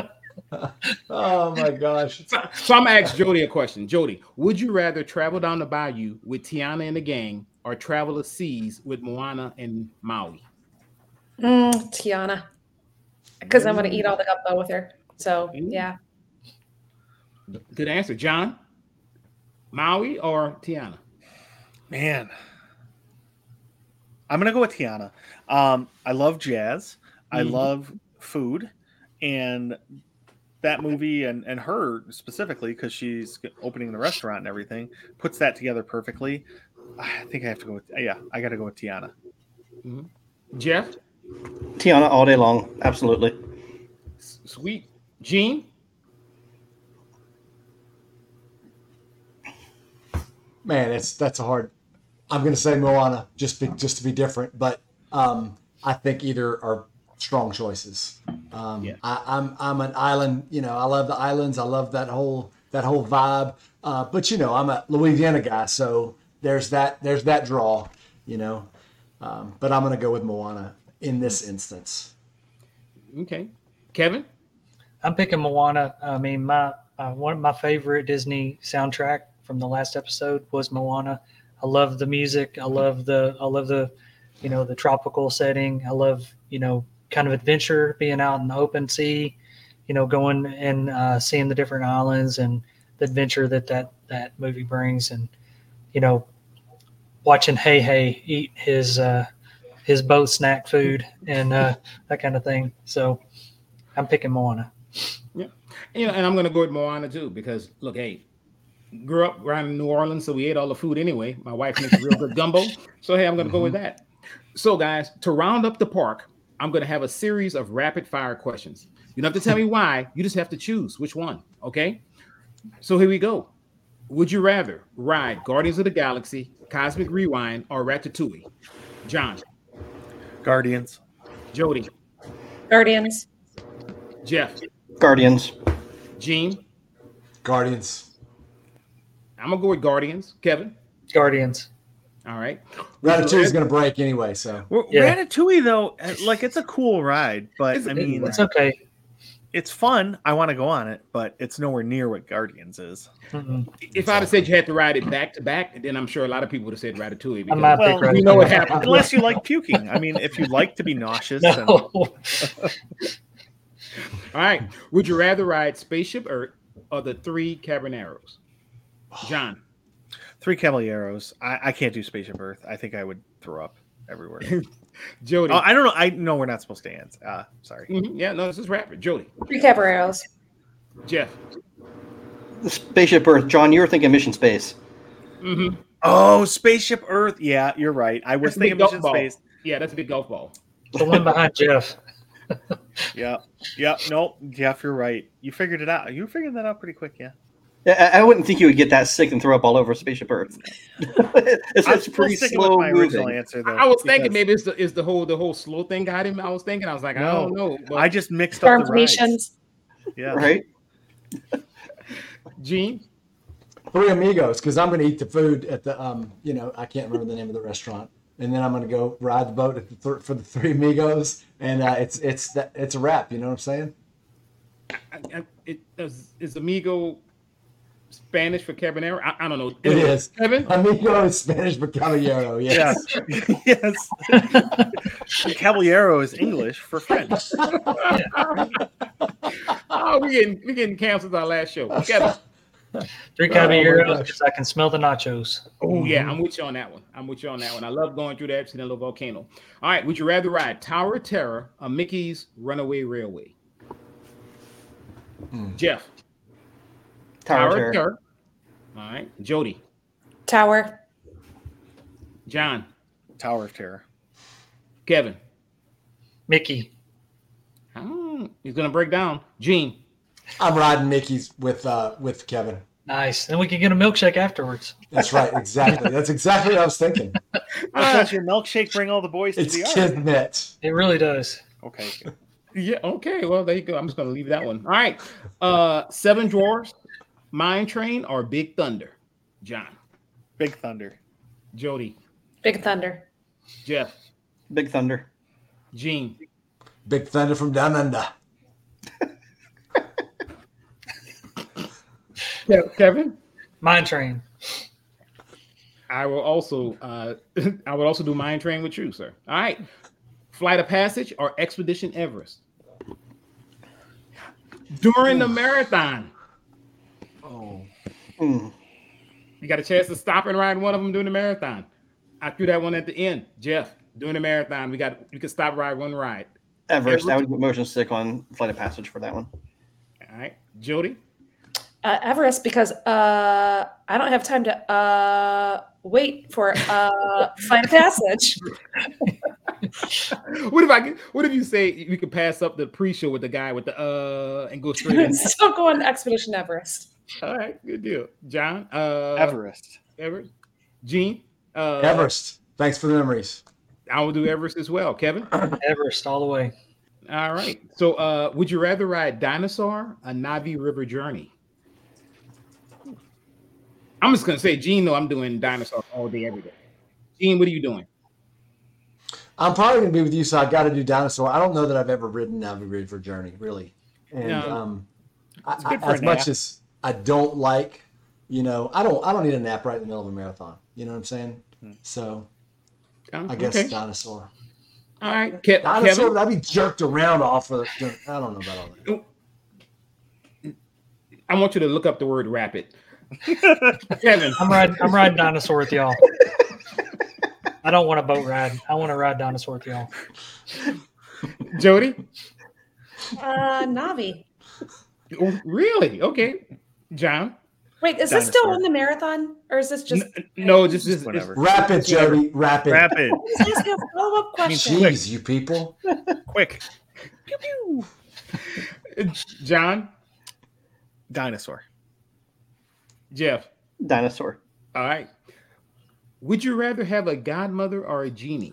Oh my gosh. So I'm gonna ask Jody a question. Jody, would you rather travel down the bayou with Tiana and the gang or travel the seas with Moana and Maui? Tiana, because I'm going to eat all the gumbo with her. So yeah. Good answer. John, Maui or Tiana? Man. I'm going to go with Tiana. I love jazz. I love food. And that movie and her specifically, because she's opening the restaurant and everything, puts that together perfectly. I think I have to go with, I got to go with Tiana. Jeff? Tiana all day long. Absolutely. Sweet. Gene? Man, that's a hard. I'm going to say Moana just to be different, but I think either are strong choices. I'm an island. I love the islands. I love that whole vibe. But I'm a Louisiana guy, so there's that draw. But I'm going to go with Moana in this instance. Okay. Kevin? I'm picking Moana. I mean, one of my favorite Disney soundtrack from the last episode was Moana. I love the music. I love the the tropical setting. I love kind of adventure, being out in the open sea, going and seeing the different islands and the adventure that movie brings, and watching Hey eat his boat snack food and that kind of thing. So I'm picking Moana. Yeah. And I'm going to go with Moana too, because look, hey, grew up around New Orleans, so we ate all the food anyway. My wife makes real good gumbo. So, hey, I'm going to go with that. So, guys, to round up the park, I'm going to have a series of rapid fire questions. You don't have to tell me why. You just have to choose which one. Okay. So here we go. Would you rather ride Guardians of the Galaxy, Cosmic Rewind, or Ratatouille? John. Guardians. Jody. Guardians. Jeff. Guardians. Gene. Guardians. I'm going to go with Guardians. Kevin. Guardians. All right. Ratatouille is going to break anyway, so. Yeah. Ratatouille, though, like, it's a cool ride, but I mean, It's okay. it's fun. I want to go on it, but it's nowhere near what Guardians is. If I'd have said you had to ride it back to back, then I'm sure a lot of people would have said Ratatouille. I might Because pick we know what Ratatouille. happened. Unless you like puking. I mean, if you like to be nauseous. No. All right. Would you rather ride Spaceship Earth or the Three Caballeros? John. Three Caballeros. I can't do Spaceship Earth. I think I would throw up everywhere. Jody. I don't know. I know we're not supposed to answer. Sorry. Yeah, no, this is rapid. Jody. Three Caballeros. Jeff. The Spaceship Earth. John, you were thinking Mission Space. Oh, Spaceship Earth. Yeah, you're right. I was That's a big thinking Mission golf ball. Space. Yeah, that's a big golf ball. The one behind Jeff. Yeah. No, Jeff, you're right. You figured it out. You figured that out pretty quick, yeah. I wouldn't think you would get that sick and throw up all over Spaceship Earth. it's pretty slow with my original moving. answer though. I was thinking because- maybe it's the whole slow thing got him. I was like, I No. don't know. But I just mixed up the rides. Formations. Yeah. Right? Gene, Three Amigos, because I'm going to eat the food at the I can't remember the name of the restaurant, and then I'm going to go ride the boat at for the Three Amigos, and it's a wrap. You know what I'm saying? is amigo Spanish for Cabanero? I don't know. It is. Kevin. Amigo is Spanish for caballero. Yes. Yes. Caballero is English for French. Oh, we getting canceled our last show. Kevin. Three Oh, caballeros my gosh. because I can smell the nachos. Oh yeah, I'm with you on that one. I love going through that Accidental Volcano. All right, would you rather ride Tower of Terror or Mickey's Runaway Railway? Jeff. Tower of Terror. All right, Jody. Tower. John. Tower of Terror. Kevin. Mickey. Oh, he's gonna break down. Gene. I'm riding Mickey's with Kevin. Nice. Then we can get a milkshake afterwards. That's right. Exactly. That's exactly what I was thinking. Does your milkshake bring all the boys to It's the yard? kismet. It really does. Okay. Yeah. Okay. Well, there you go. I'm just gonna leave that one. All right. Seven Dwarfs, Mine Train, or Big Thunder? John. Big Thunder. Jody. Big Thunder. Jeff. Big Thunder. Gene. Big Thunder from Down Under. Kevin. Mine Train. I will also do Mine Train with you, sir. All right. Flight of Passage or Expedition Everest? During the marathon. Oh. Mm. You got a chance to stop and ride one of them during the marathon. I threw that one at the end. Jeff, during the marathon, you could stop, ride one ride. Everest. I would get motion sick on Flight of Passage for that one. All right. Jody? Everest, because I don't have time to wait for Flight of Passage. What if you say we could pass up the pre-show with the guy with the and go straight in? Still go on Expedition Everest. All right, good deal. John? Everest. Everest? Gene? Everest. Thanks for the memories. I will do Everest as well. Kevin? Everest all the way. All right. So would you rather ride Dinosaur or Navi River Journey? I'm just gonna say, Gene, no, I'm doing Dinosaur all day, every day. Gene, what are you doing? I'm probably going to be with you, so I got to do Dinosaur. I don't know that I've ever ridden Navi River Journey, really. And No. good for as a much nap. as I don't like, I don't need a nap right in the middle of a marathon. You know what I'm saying? So I guess Okay. Dinosaur. All right, Dinosaur, Kevin. I'd be jerked around off of. I don't know about all that. I want you to look up the word rapid. Kevin. I'm riding dinosaur with y'all. I don't want a boat ride. I want to ride dinosaur with y'all. Jody. Navi. Oh, really? Okay. John. Wait, is this still Dinosaur. in the marathon, or is this just? No, just Whatever. Rapid, Jody. Rapid. Rapid. I was asking a follow-up question. Jeez, you people. Quick. John. Dinosaur. Jeff. Dinosaur. All right. Would you rather have a godmother or a genie?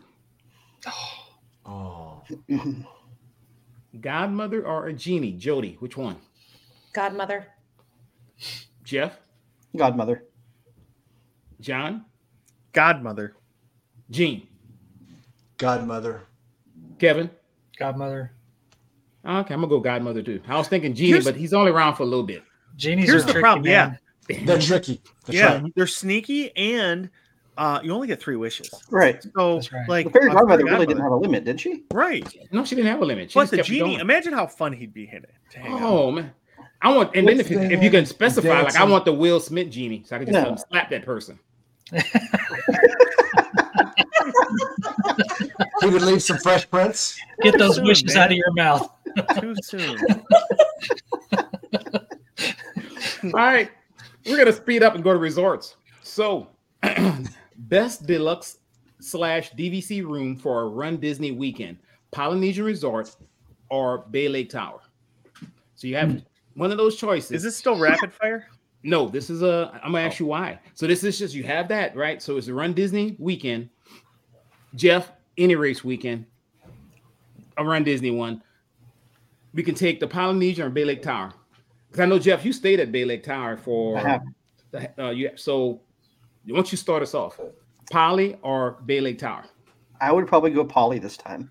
Oh. Godmother or a genie? Jody, which one? Godmother. Jeff? Godmother. John? Godmother. Gene? Godmother. Kevin? Godmother. Okay, I'm gonna go godmother too. I was thinking genie, Here's- but he's only around for a little bit. Genies Here's are the tricky, problem, man. They're tricky. That's yeah, right. they're sneaky, and you only get 3 wishes. Right. So, That's right. like, The fairy a godmother fairy really didn't godmother- have a limit, did she? Right. No, she didn't have a limit. She But just the kept genie, going. imagine how fun he'd be to hang out. Oh man, I want, and then if you can specify, like I dancing. want the Will Smith genie, so I can just No. slap that person. He would leave some Fresh Prince. Get those Soon, wishes man. out of your mouth. Too soon. All right, we're gonna speed up and go to resorts. So, best deluxe DVC room for a Run Disney weekend? Polynesian Resort or Bay Lake Tower? So you have one of those choices. Is this still rapid fire? No, this is I'm gonna ask you why. So this is just, you have that, right? So it's the Run Disney weekend. Jeff, any race weekend, a Run Disney one. We can take the Polynesian or Bay Lake Tower. Because I know, Jeff, you stayed at Bay Lake Tower for so why don't you start us off? Poly or Bay Lake Tower? I would probably go Poly this time.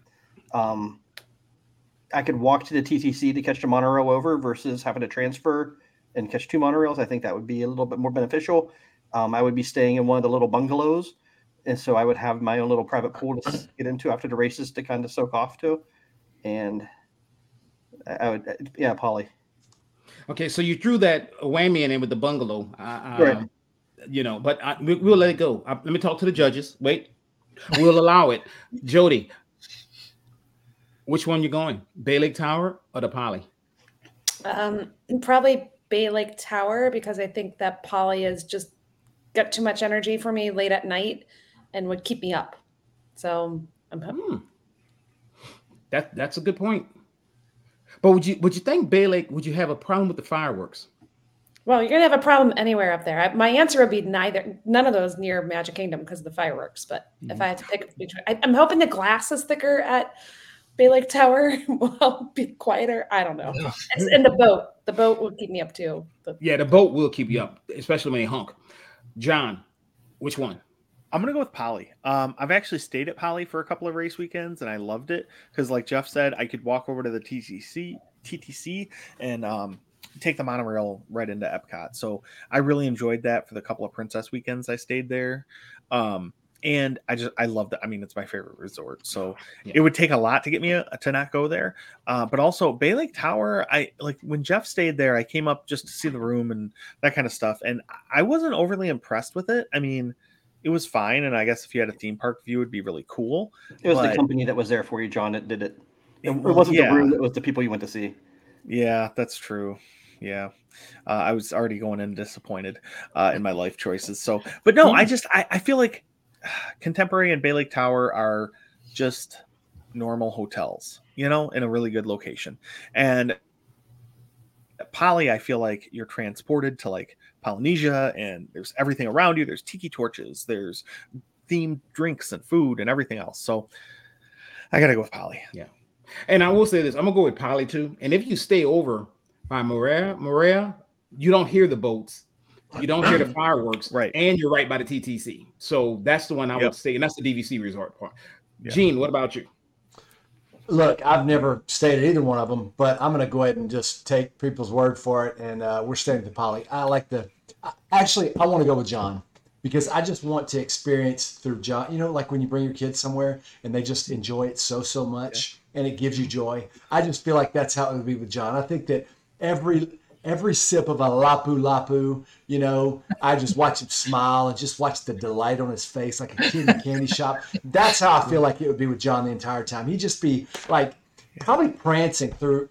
I could walk to the TTC to catch the monorail over versus having to transfer and catch 2 monorails. I think that would be a little bit more beneficial. I would be staying in one of the little bungalows, and so I would have my own little private pool to get into after the races to kind of soak off to. And I would, Poly. Okay, so you threw that whammy in with the bungalow. Right. But we'll let it go. Let me talk to the judges. Wait, we'll allow it. Jody, which one you going? Bay Lake Tower or the Poly? Probably Bay Lake Tower, because I think that Poly has just got too much energy for me late at night and would keep me up. So that's a good point. But would you think Bay Lake, would you have a problem with the fireworks? Well, you're gonna have a problem anywhere up there. My answer would be none of those near Magic Kingdom because of the fireworks. But if I had to pick between, I'm hoping the glass is thicker at Bay Lake Tower will be quieter. I don't know. And the boat will keep me up too. Yeah, the boat will keep you up, especially when you honk. John, which one? I'm gonna go with Poly. I've actually stayed at Poly for a couple of race weekends, and I loved it because, like Jeff said, I could walk over to the TTC, and take the monorail right into Epcot. So I really enjoyed that for the couple of Princess weekends I stayed there. And I loved it. I mean, it's my favorite resort. So it would take a lot to get me to not go there. But also Bay Lake Tower, I like when Jeff stayed there, I came up just to see the room and that kind of stuff. And I wasn't overly impressed with it. I mean, it was fine. And I guess if you had a theme park view, it'd be really cool. It was the company that was there for you, John, that did it. It wasn't the room, it was the people you went to see. Yeah, that's true. Yeah. I was already going in disappointed in my life choices. So, but no, I feel like Contemporary and Bay Lake Tower are just normal hotels, in a really good location. And Poly, I feel like you're transported to like Polynesia, and there's everything around you. There's tiki torches, there's themed drinks and food and everything else. So I got to go with Poly. Yeah. And I will say this, I'm gonna go with Poly too. And if you stay over by Moorea, you don't hear the boats, you don't hear the fireworks, right? And you're right by the TTC. So that's the one I would say, and that's the DVC resort part. Yeah. Gene, what about you? Look, I've never stayed at either one of them, but I'm going to go ahead and just take people's word for it, and we're staying at the Poly. I want to go with John because I just want to experience through John. Like when you bring your kids somewhere and they just enjoy it so much, and it gives you joy. I just feel like that's how it would be with John. I think that every sip of a lapu, I just watch him smile and just watch the delight on his face like a kid in a candy shop. That's how I feel like it would be with John the entire time. He'd just be like probably prancing through,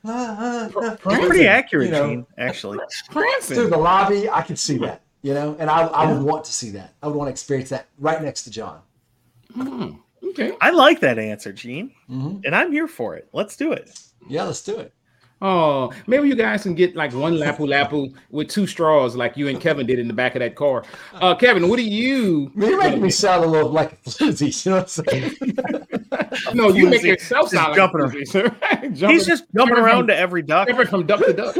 pretty accurate, Gene, actually. Prancing through the lobby. I could see that, and I would want to see that. I would want to experience that right next to John. Okay. I like that answer, Gene. Mm-hmm. And I'm here for it. Let's do it. Yeah, let's do it. Oh, maybe you guys can get like one lapu with 2 straws like you and Kevin did in the back of that car. Kevin, what do you... You're making me sound a little like a floozy, you know what I'm saying? No, you make yourself sound like jumping a floozy. He's just jumping around to every duck. Jumping from duck to duck.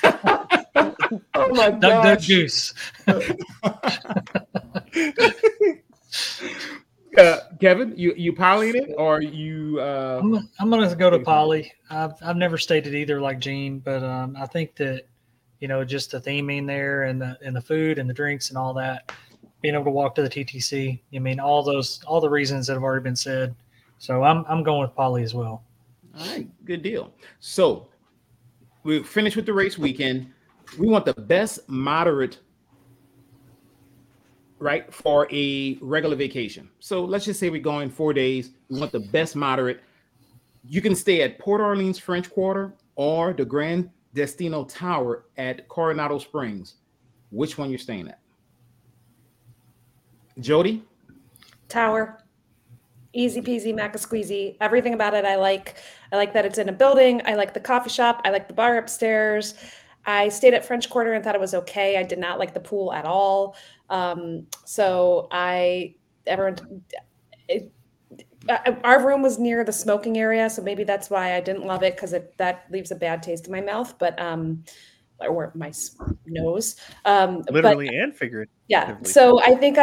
Oh my Duck, gosh. goose. Kevin, you Polying it or you? I'm gonna go to Poly. I've never stayed at either like Gene, but I think that just the theming there and the food and the drinks and all that, being able to walk to the TTC. I mean, all the reasons that have already been said. So I'm going with Poly as well. All right, good deal. So we finished with the race weekend. We want the best moderate, right, for a regular vacation. So let's just say we're going 4 days. We want the best moderate. You can stay at Port Orleans French Quarter or the Grand Destino Tower at Coronado Springs. Which one you're staying at? Jody? Tower. Easy peasy, mac a squeezy. Everything about it I like. I like that it's in a building. I like the coffee shop. I like the bar upstairs. I stayed at French Quarter and thought it was okay. I did not like the pool at all. Our room was near the smoking area, so maybe that's why I didn't love it, because that leaves a bad taste in my mouth, but or my nose. Literally and figuratively. Yeah. So I think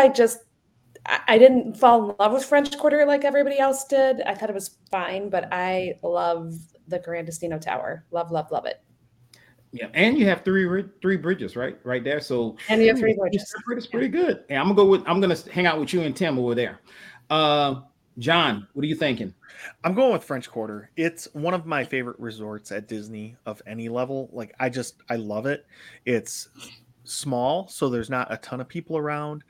I didn't fall in love with French Quarter like everybody else did. I thought it was fine, but I love the Grand Destino Tower. Love, love, love it. Yeah, and you have three bridges right there. So and you have 3 bridges. It's pretty good. And I'm gonna hang out with you and Tim over there. John, what are you thinking? I'm going with French Quarter. It's one of my favorite resorts at Disney of any level. Like I love it. It's small, so there's not a ton of people around.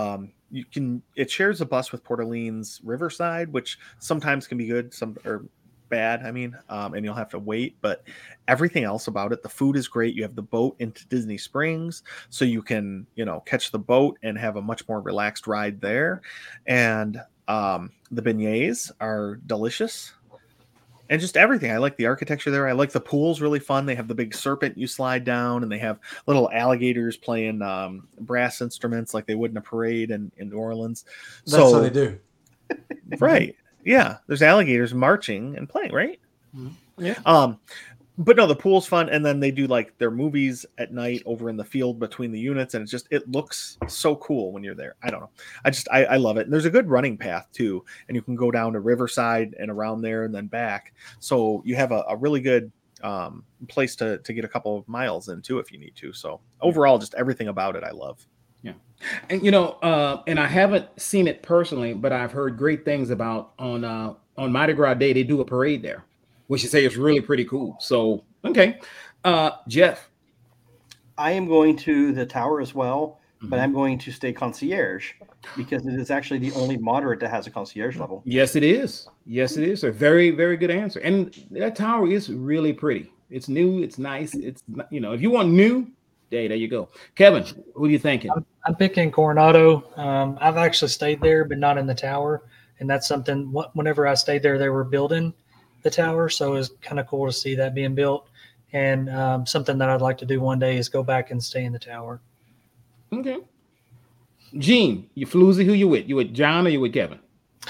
It shares a bus with Port Orleans Riverside, which sometimes can be good, some or bad. I mean, and you'll have to wait, but everything else about it, the food is great. You have the boat into Disney Springs, so you can, catch the boat and have a much more relaxed ride there. And the beignets are delicious. And just everything. I like the architecture there. I like the pool's really fun. They have the big serpent you slide down, and they have little alligators playing brass instruments like they would in a parade in New Orleans. That's what they do. Right. Yeah. There's alligators marching and playing, right? Mm-hmm. Yeah. But no, the pool's fun, and then they do like their movies at night over in the field between the units, and it looks so cool when you're there. I don't know. I love it. And there's a good running path too, and you can go down to Riverside and around there and then back. So you have a really good place to get a couple of miles in too if you need to. So overall, just everything about it I love. Yeah. And and I haven't seen it personally, but I've heard great things about on Mardi Gras Day they do a parade there, which you say is really pretty cool. So, okay. Jeff. I am going to the tower as well, but I'm going to stay concierge because it is actually the only moderate that has a concierge level. Yes, it is. Yes, it is. A very, very good answer. And that tower is really pretty. It's new. It's nice. It's, if you want new, there you go. Kevin, what are you thinking? I'm picking Coronado. I've actually stayed there, but not in the tower. And that's something, whenever I stayed there, they were building the tower, so it was kind of cool to see that being built. And something that I'd like to do one day is go back and stay in the tower. Okay. Gene, you floozy, who you with? You with John or you with Kevin?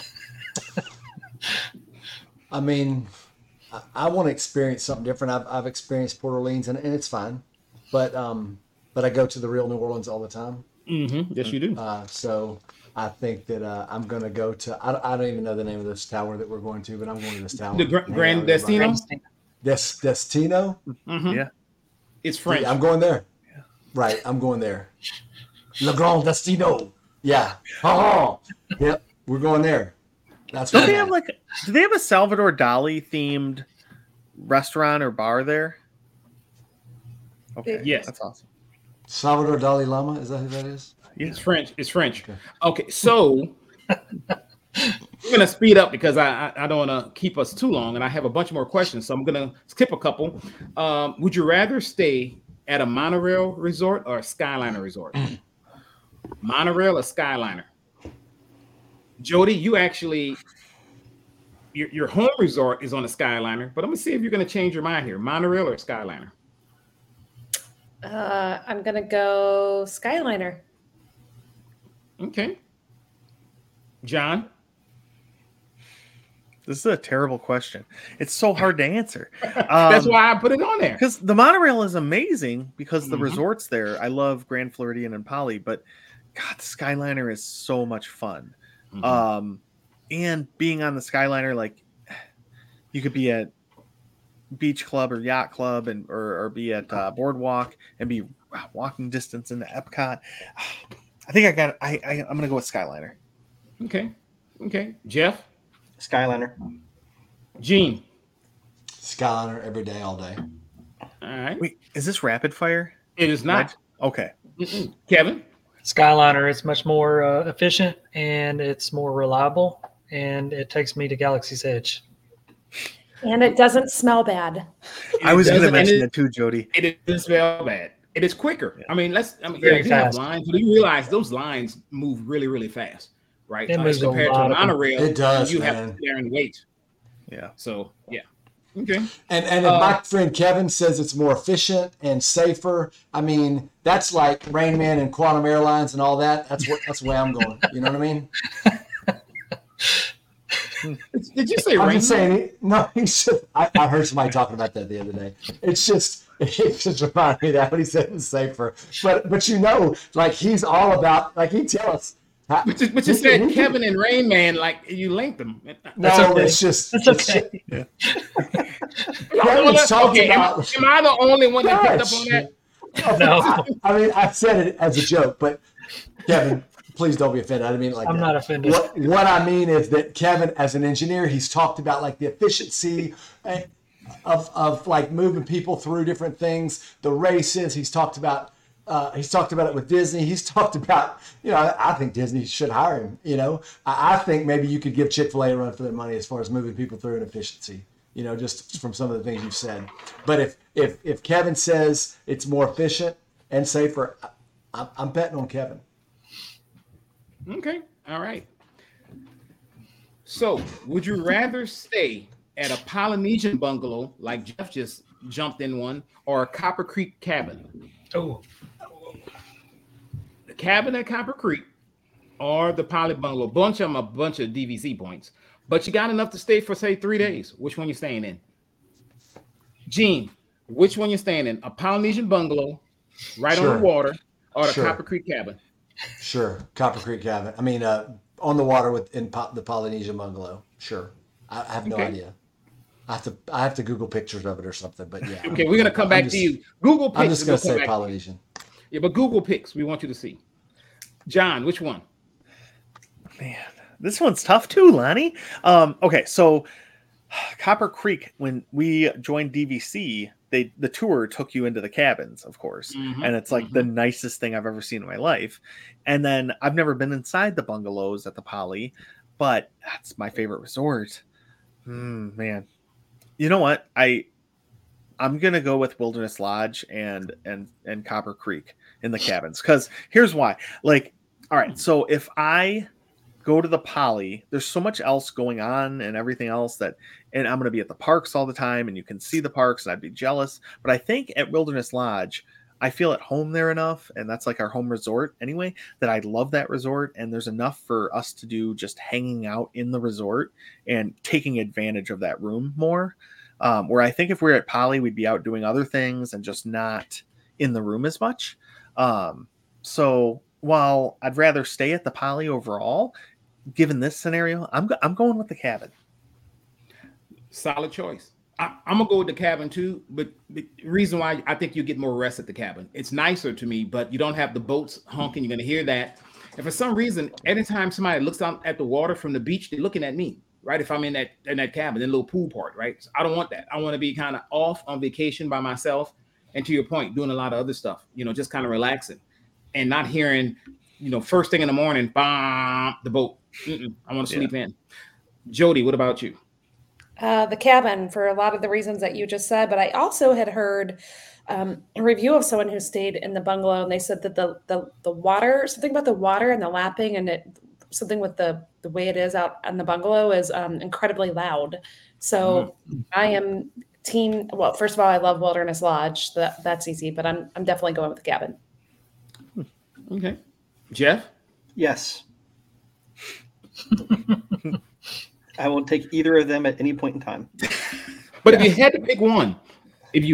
I mean, I want to experience something different. I've experienced Port Orleans and it's fine, but I go to the real New Orleans all the time. Mm-hmm. Yes, you do. So I think that I'm going to go to, I don't even know the name of this tower that we're going to, but I'm going to this tower. The Grand Destino? Destino? Mm-hmm. Yeah. It's French. Yeah, I'm going there. Yeah. Right. I'm going there. Le Grand Destino. Yeah. Oh, yep. We're going there. That's do they have a Salvador Dali themed restaurant or bar there? Okay. Yes. That's awesome. Salvador Dali Lama, is that who that is? Yeah. It's French. Okay, so we're gonna speed up because I don't want to keep us too long, and I have a bunch more questions, so I'm gonna skip a couple. Would you rather stay at a monorail resort or a Skyliner resort? Monorail or Skyliner? Jody, you actually your home resort is on a Skyliner, but I'm gonna see if you're gonna change your mind here. Monorail or Skyliner? I'm gonna go Skyliner. Okay. John? This is a terrible question. It's so hard to answer. That's why I put it on there. Because the monorail is amazing because the resorts there. I love Grand Floridian and Poly, but God, the Skyliner is so much fun. Mm-hmm. And being on the Skyliner, like you could be at Beach Club or Yacht Club or be at Boardwalk and be walking distance into Epcot. I think I'm gonna go with Skyliner. Okay. Jeff? Skyliner. Gene? Skyliner every day, all day. All right. Wait, is this rapid fire? It is not. Okay. Kevin? Skyliner, it's much more efficient and it's more reliable, and it takes me to Galaxy's Edge. And it doesn't smell bad. I was going to mention that too, Jody. It doesn't smell bad. It is quicker. Yeah. I mean, you have lines, but you realize those lines move really, really fast, right? It As moves a compared to lot a of people. monorail, It does, you have man. to sit there and wait. Yeah. So yeah, okay. And if my friend Kevin says it's more efficient and safer, I mean, that's like Rain Man and Quantum Airlines and all that. That's the way I'm going. You know what I mean? Did you say I'm Rain just Man? saying. No, he's just, I heard somebody talking about that the other day. It just reminded me of that when he said it was safer. But you know, like he's all about, like he tell us. But you said Kevin and Rain Man, like you linked them. That's No, okay. it's just. That's okay. Kevin's talked Okay, about. am I the only one that picked up on that? No, I mean, I said it as a joke, but Kevin, please don't be offended. I didn't mean it like I'm that. not offended. What I mean is that Kevin, as an engineer, he's talked about like the efficiency of like moving people through different things, the races. He's talked about it with Disney. He's talked about, I think Disney should hire him. I think maybe you could give Chick-fil-A a run for their money as far as moving people through and efficiency. Just from some of the things you've said. But if Kevin says it's more efficient and safer, I'm betting on Kevin. Okay, all right. So, would you rather stay at a Polynesian bungalow like Jeff just jumped in one, or a Copper Creek cabin? Oh, The cabin at Copper Creek or the Poly bungalow? Bunch of them, a bunch of DVC points. But you got enough to stay for, say, 3 days. Which one you staying in? Gene, which one you staying in? A Polynesian bungalow right on Sure. the water, or the Sure. Copper Creek cabin? Sure, Copper Creek cabin. I mean, on the water the Polynesian bungalow. Sure, I have no Okay. idea. I have to Google pictures of it or something. But yeah. Okay, we're gonna come back to you. Google pics. I'm just gonna we'll come say back to you. Polynesian. Yeah, but Google pics, we want you to see. John, which one? Man, this one's tough too, Lonnie. Okay, so Copper Creek, when we joined DVC, the tour took you into the cabins, of course, Mhm, and it's like the nicest thing I've ever seen in my life. And then I've never been inside the bungalows at the Poly, but that's my favorite resort. Man, you know what? I'm gonna go with Wilderness Lodge and Copper Creek in the cabins, because here's why. Like, all right, so if I go to the Poly, there's so much else going on and everything else and I'm going to be at the parks all the time and you can see the parks and I'd be jealous. But I think at Wilderness Lodge, I feel at home there enough. And that's like our home resort anyway, that I love that resort. And there's enough for us to do just hanging out in the resort and taking advantage of that room more. Where I think if we were at Poly, we'd be out doing other things and just not in the room as much. So while I'd rather stay at the Poly overall, given this scenario, I'm going with the cabin. Solid choice. I'm gonna go with the cabin too, but the reason why I think you get more rest at the cabin. It's nicer to me, but you don't have the boats honking. You're gonna hear that. And for some reason, anytime somebody looks out at the water from the beach, they're looking at me, right? If I'm in that cabin, in a little pool part, right? So I don't want that. I want to be kind of off on vacation by myself, and to your point, doing a lot of other stuff. Just kind of relaxing and not hearing, first thing in the morning, bam, the boat. I want to sleep in. Jody, what about you? The cabin, for a lot of the reasons that you just said, but I also had heard a review of someone who stayed in the bungalow, and they said that the water, something about the water and the lapping, and something with the way it is out on the bungalow is incredibly loud. So I am team. Well, first of all, I love Wilderness Lodge. So that's easy, but I'm definitely going with the cabin. Okay, Jeff. Yes. I will take either of them at any point in time. But if you had to pick one, in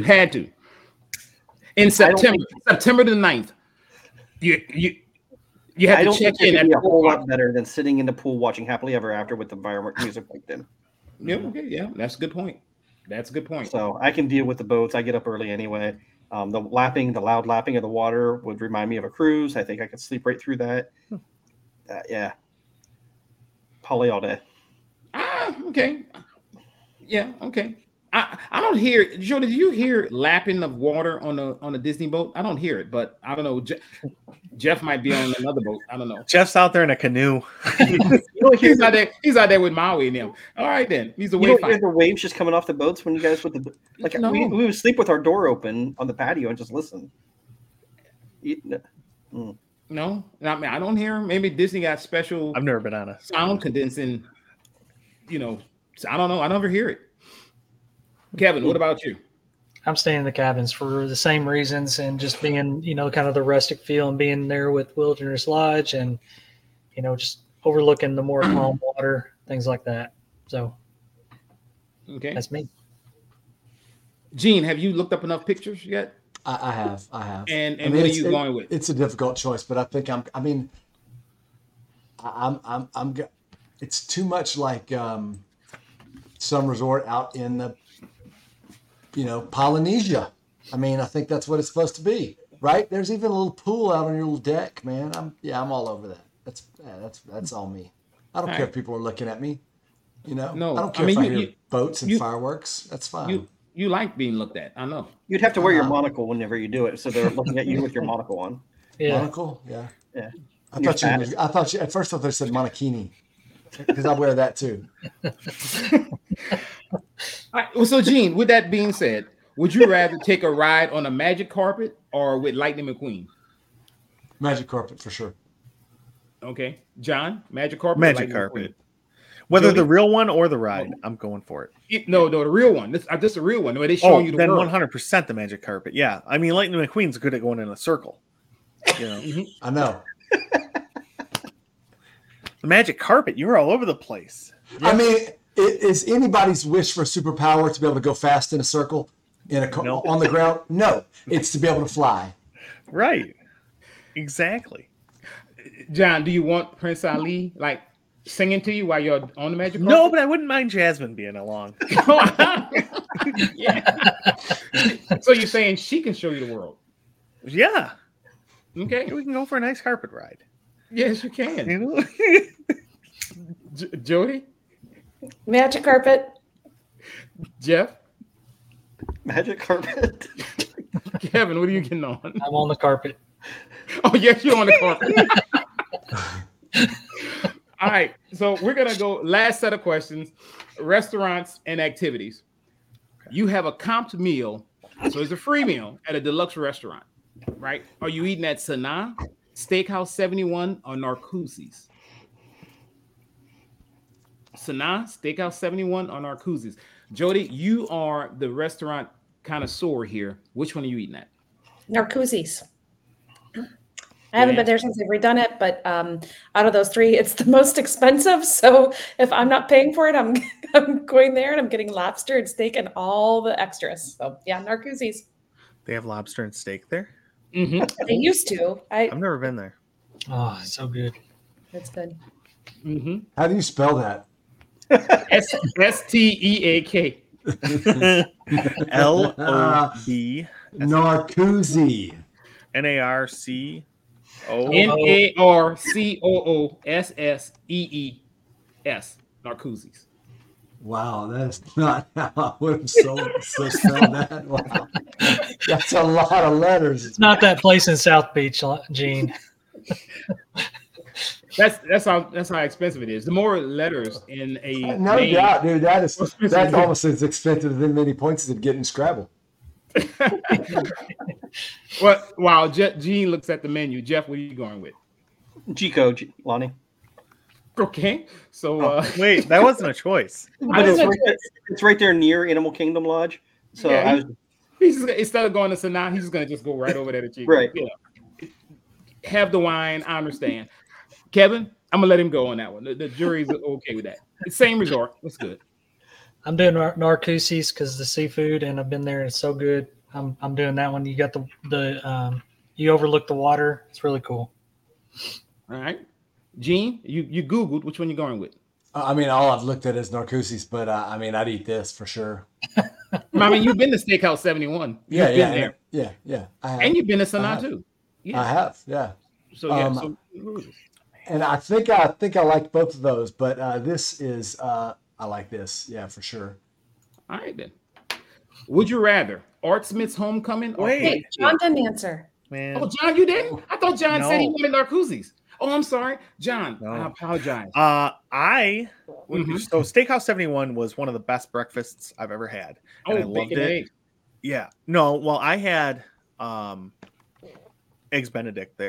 September the 9th, you have I to don't check think it in could at be the a whole pool. lot better than sitting in the pool watching Happily Ever After with the firework music like in. Yeah, okay, yeah, that's a good point. That's a good point. So I can deal with the boats. I get up early anyway. The loud lapping of the water would remind me of a cruise. I think I could sleep right through that. Yeah. Poly all day. Okay. Yeah, okay. I don't hear, Joe, did you hear lapping of water on a Disney boat? I don't hear it, but I don't know. Jeff might be on another boat. I don't know. Jeff's out there in a canoe. He's out there with Maui and them. All right then. He's a You don't wayfinder. hear the waves just coming off the boats when you guys with the No. we would sleep with our door open on the patio and just listen. No, I mean I don't hear him. Maybe Disney got special I've never been on a sound condensing. You know, I don't know. I never hear it. Kevin, what about you? I'm staying in the cabins for the same reasons and just being, kind of the rustic feel and being there with Wilderness Lodge and, just overlooking the more calm water, things like that. So Okay, that's me. Gene, have you looked up enough pictures yet? I have. And I mean, what are you going with? It's a difficult choice, but I think it's too much like some resort out in the, Polynesia. I mean, I think that's what it's supposed to be, right? There's even a little pool out on your little deck, man. I'm all over that. That's all me. I don't care if people are looking at me. No, I don't care if I hear boats and fireworks. That's fine. You like being looked at. I know. You'd have to wear your monocle whenever you do it, so they're looking at you with your monocle on. Yeah. Monocle, yeah. Yeah. I thought you at first I thought they said monokini because I wear that too. All right, well, so Gene, with that being said, would you rather take a ride on a magic carpet or with Lightning McQueen? Magic carpet for sure. Okay, John, magic carpet. magic carpet. Whether the real one or the ride, I'm going for it. No, the real one. This is the real one. Where they showing you the then world. 100% the magic carpet. Yeah, I mean, Lightning McQueen's good at going in a circle. I know. The magic carpet, you're all over the place. Yeah. I mean, is anybody's wish for a superpower to be able to go fast in a circle on the ground? No, it's to be able to fly. Right. Exactly. John, do you want Prince Ali singing to you while you're on the magic carpet? No, but I wouldn't mind Jasmine being along. Yeah. So you're saying she can show you the world? Yeah. Okay. We can go for a nice carpet ride. Yes, you can. Jody? Magic carpet. Jeff? Magic carpet. Kevin, what are you getting on? I'm on the carpet. Oh, yes, you're on the carpet. All right, so we're going to go last set of questions, restaurants and activities. You have a comped meal, so it's a free meal at a deluxe restaurant, right? Are you eating at Sanaa, Steakhouse 71, or Narcoossee's? Sanaa, Steakhouse 71, or Narcoossee's? Jody, you are the restaurant connoisseur here. Which one are you eating at? Narcoossee's. I haven't been there since they've redone it, but out of those three, it's the most expensive. So if I'm not paying for it, I'm going there and I'm getting lobster and steak and all the extras. So yeah, Narcoossee's. They have lobster and steak there? Mm-hmm. They used to. I've never been there. Oh, so good. It's good. Mm-hmm. How do you spell that? Steak. LOB Narcoossee. NARCO. NARCOOSSEES. Narcoossee's. Wow, that's not how I would have so spelled that. Wow. That's a lot of letters. It's not that place in South Beach, Gene. That's how expensive it is. The more letters in a no name, doubt, dude. That's almost as expensive as many points as getting Scrabble. Well, while Gene looks at the menu, Jeff, what are you going with? Chico, Lonnie. Okay, so wait, that wasn't a choice. It's right there near Animal Kingdom Lodge. So yeah, instead of going to Sanaa, he's just going to go right over there to Chico. Right. Yeah. Have the wine. I understand. Kevin, I'm gonna let him go on that one. The jury's okay with that. Same resort. That's good. I'm doing Narcoossee's because the seafood, and I've been there. It's so good. I'm doing that one. You got the you overlook the water. It's really cool. All right, Gene, you Googled which one you're going with. I mean, all I've looked at is Narcoossee's, but I mean, I'd eat this for sure. I mean, you've been to Steakhouse 71. You've been there. Yeah. I have. And you've been to Sanaa too. Yeah. I have. Yeah. So yeah. And I think I like both of those, but this is I like this. Yeah, for sure. All right then. Would you rather Art Smith's Homecoming? Wait, John didn't answer. Man. Oh, John, you didn't? I thought John said he wanted Narcoossee's. Oh, I'm sorry, John. No. I apologize. So Steakhouse 71 was one of the best breakfasts I've ever had. And I loved it. Egg. Yeah. No, well, I had Eggs Benedict there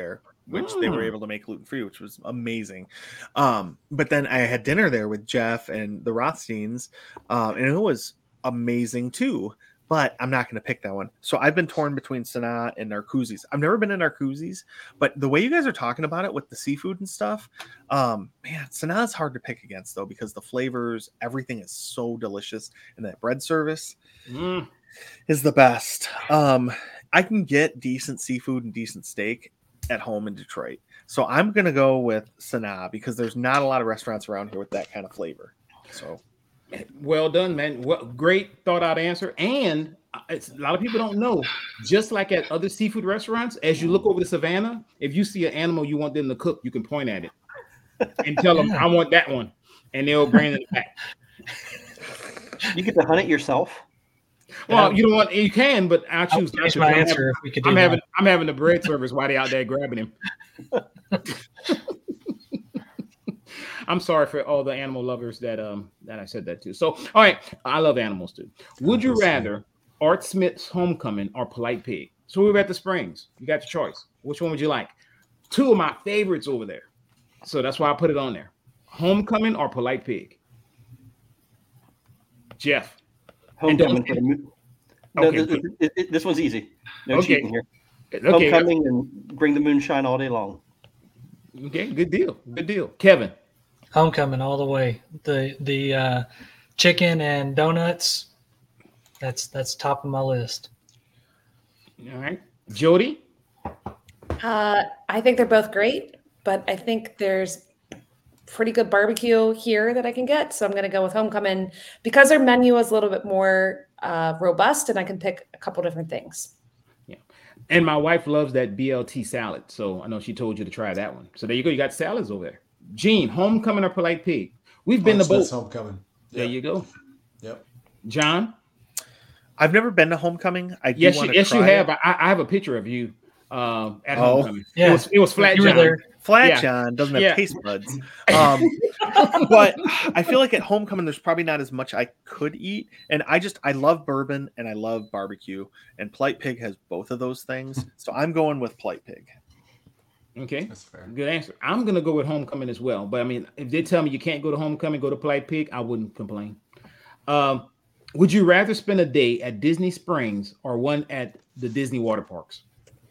which they were able to make gluten-free, which was amazing. But then I had dinner there with Jeff and the Rothsteins, and it was amazing too. But I'm not going to pick that one. So I've been torn between Sanaa and Narcoossee's. I've never been to Narcoossee's, but the way you guys are talking about it with the seafood and stuff, man, Sanaa's hard to pick against though, because the flavors, everything is so delicious, and that bread service is the best. I can get decent seafood and decent steak at home in Detroit. So I'm going to go with Sanaa because there's not a lot of restaurants around here with that kind of flavor. So well done, man. What great thought out answer. And a lot of people don't know, just like at other seafood restaurants, as you look over the Savannah, if you see an animal you want them to cook, you can point at it and tell them, I want that one. And they'll bring it back. You get to hunt it yourself. Well, you don't want, you can, but I'll choose Change my answer if we could do I'm having the bread service while they out there grabbing him. I'm sorry for all the animal lovers that I said that to. So, all right, I love animals too. Would you rather Art Smith's Homecoming or Polite Pig? So we were at the Springs. You got your choice. Which one would you like? Two of my favorites over there. So that's why I put it on there. Homecoming or Polite Pig? Jeff. Homecoming for the moon. No, Okay, this one's easy. No cheating here. Okay. Homecoming and bring the moonshine all day long. Okay, good deal. Good deal. Kevin. Homecoming all the way. The chicken and donuts. That's top of my list. All right. Jody. I think they're both great, but I think there's pretty good barbecue here that I can get. So I'm going to go with Homecoming because their menu is a little bit more robust and I can pick a couple different things. Yeah. And my wife loves that BLT salad. So I know she told you to try that one. So there you go. You got salads over there. Gene, Homecoming or Polite Pig? We've been to both. Homecoming. There you go. Yep. John? I've never been to Homecoming. Yes, you have. I have a picture of you at Homecoming. Yeah. It was Flat You were John. there. Flat John doesn't have taste buds. But I feel like at Homecoming, there's probably not as much I could eat. And I love bourbon and I love barbecue. And Polite Pig has both of those things. So I'm going with Polite Pig. Okay, That's fair. good answer. I'm gonna go with Homecoming as well. But I mean, if they tell me you can't go to Homecoming, go to Polite Pig, I wouldn't complain. Would you rather spend a day at Disney Springs or one at the Disney water parks?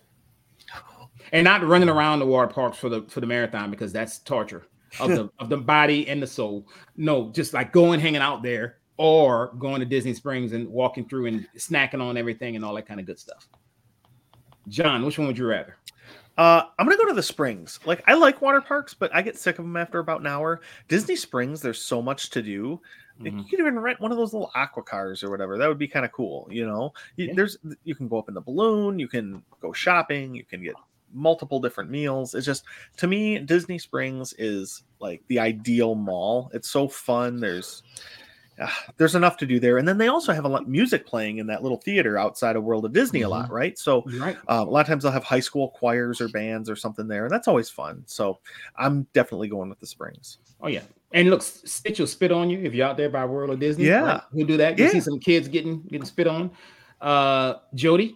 And not running around the water parks for the marathon, because that's torture of the body and the soul. No, just like going hanging out there or going to Disney Springs and walking through and snacking on everything and all that kind of good stuff. John, which one would you rather? I'm gonna go to the Springs. Like, I like water parks, but I get sick of them after about an hour. Disney Springs, there's so much to do. Like, you could even rent one of those little aqua cars or whatever. That would be kind of cool, you know. You can go up in the balloon, you can go shopping, you can get multiple different meals. It's just, to me, Disney Springs is like the ideal mall. It's so fun. There's enough to do there, and then they also have a lot of music playing in that little theater outside of World of Disney a lot, right? So a lot of times they'll have high school choirs or bands or something there, and that's always fun. So I'm definitely going with the Springs. Oh yeah, and look, Stitch will spit on you if you're out there by World of Disney. Yeah, right? We'll do that. You see some kids getting spit on. Jody.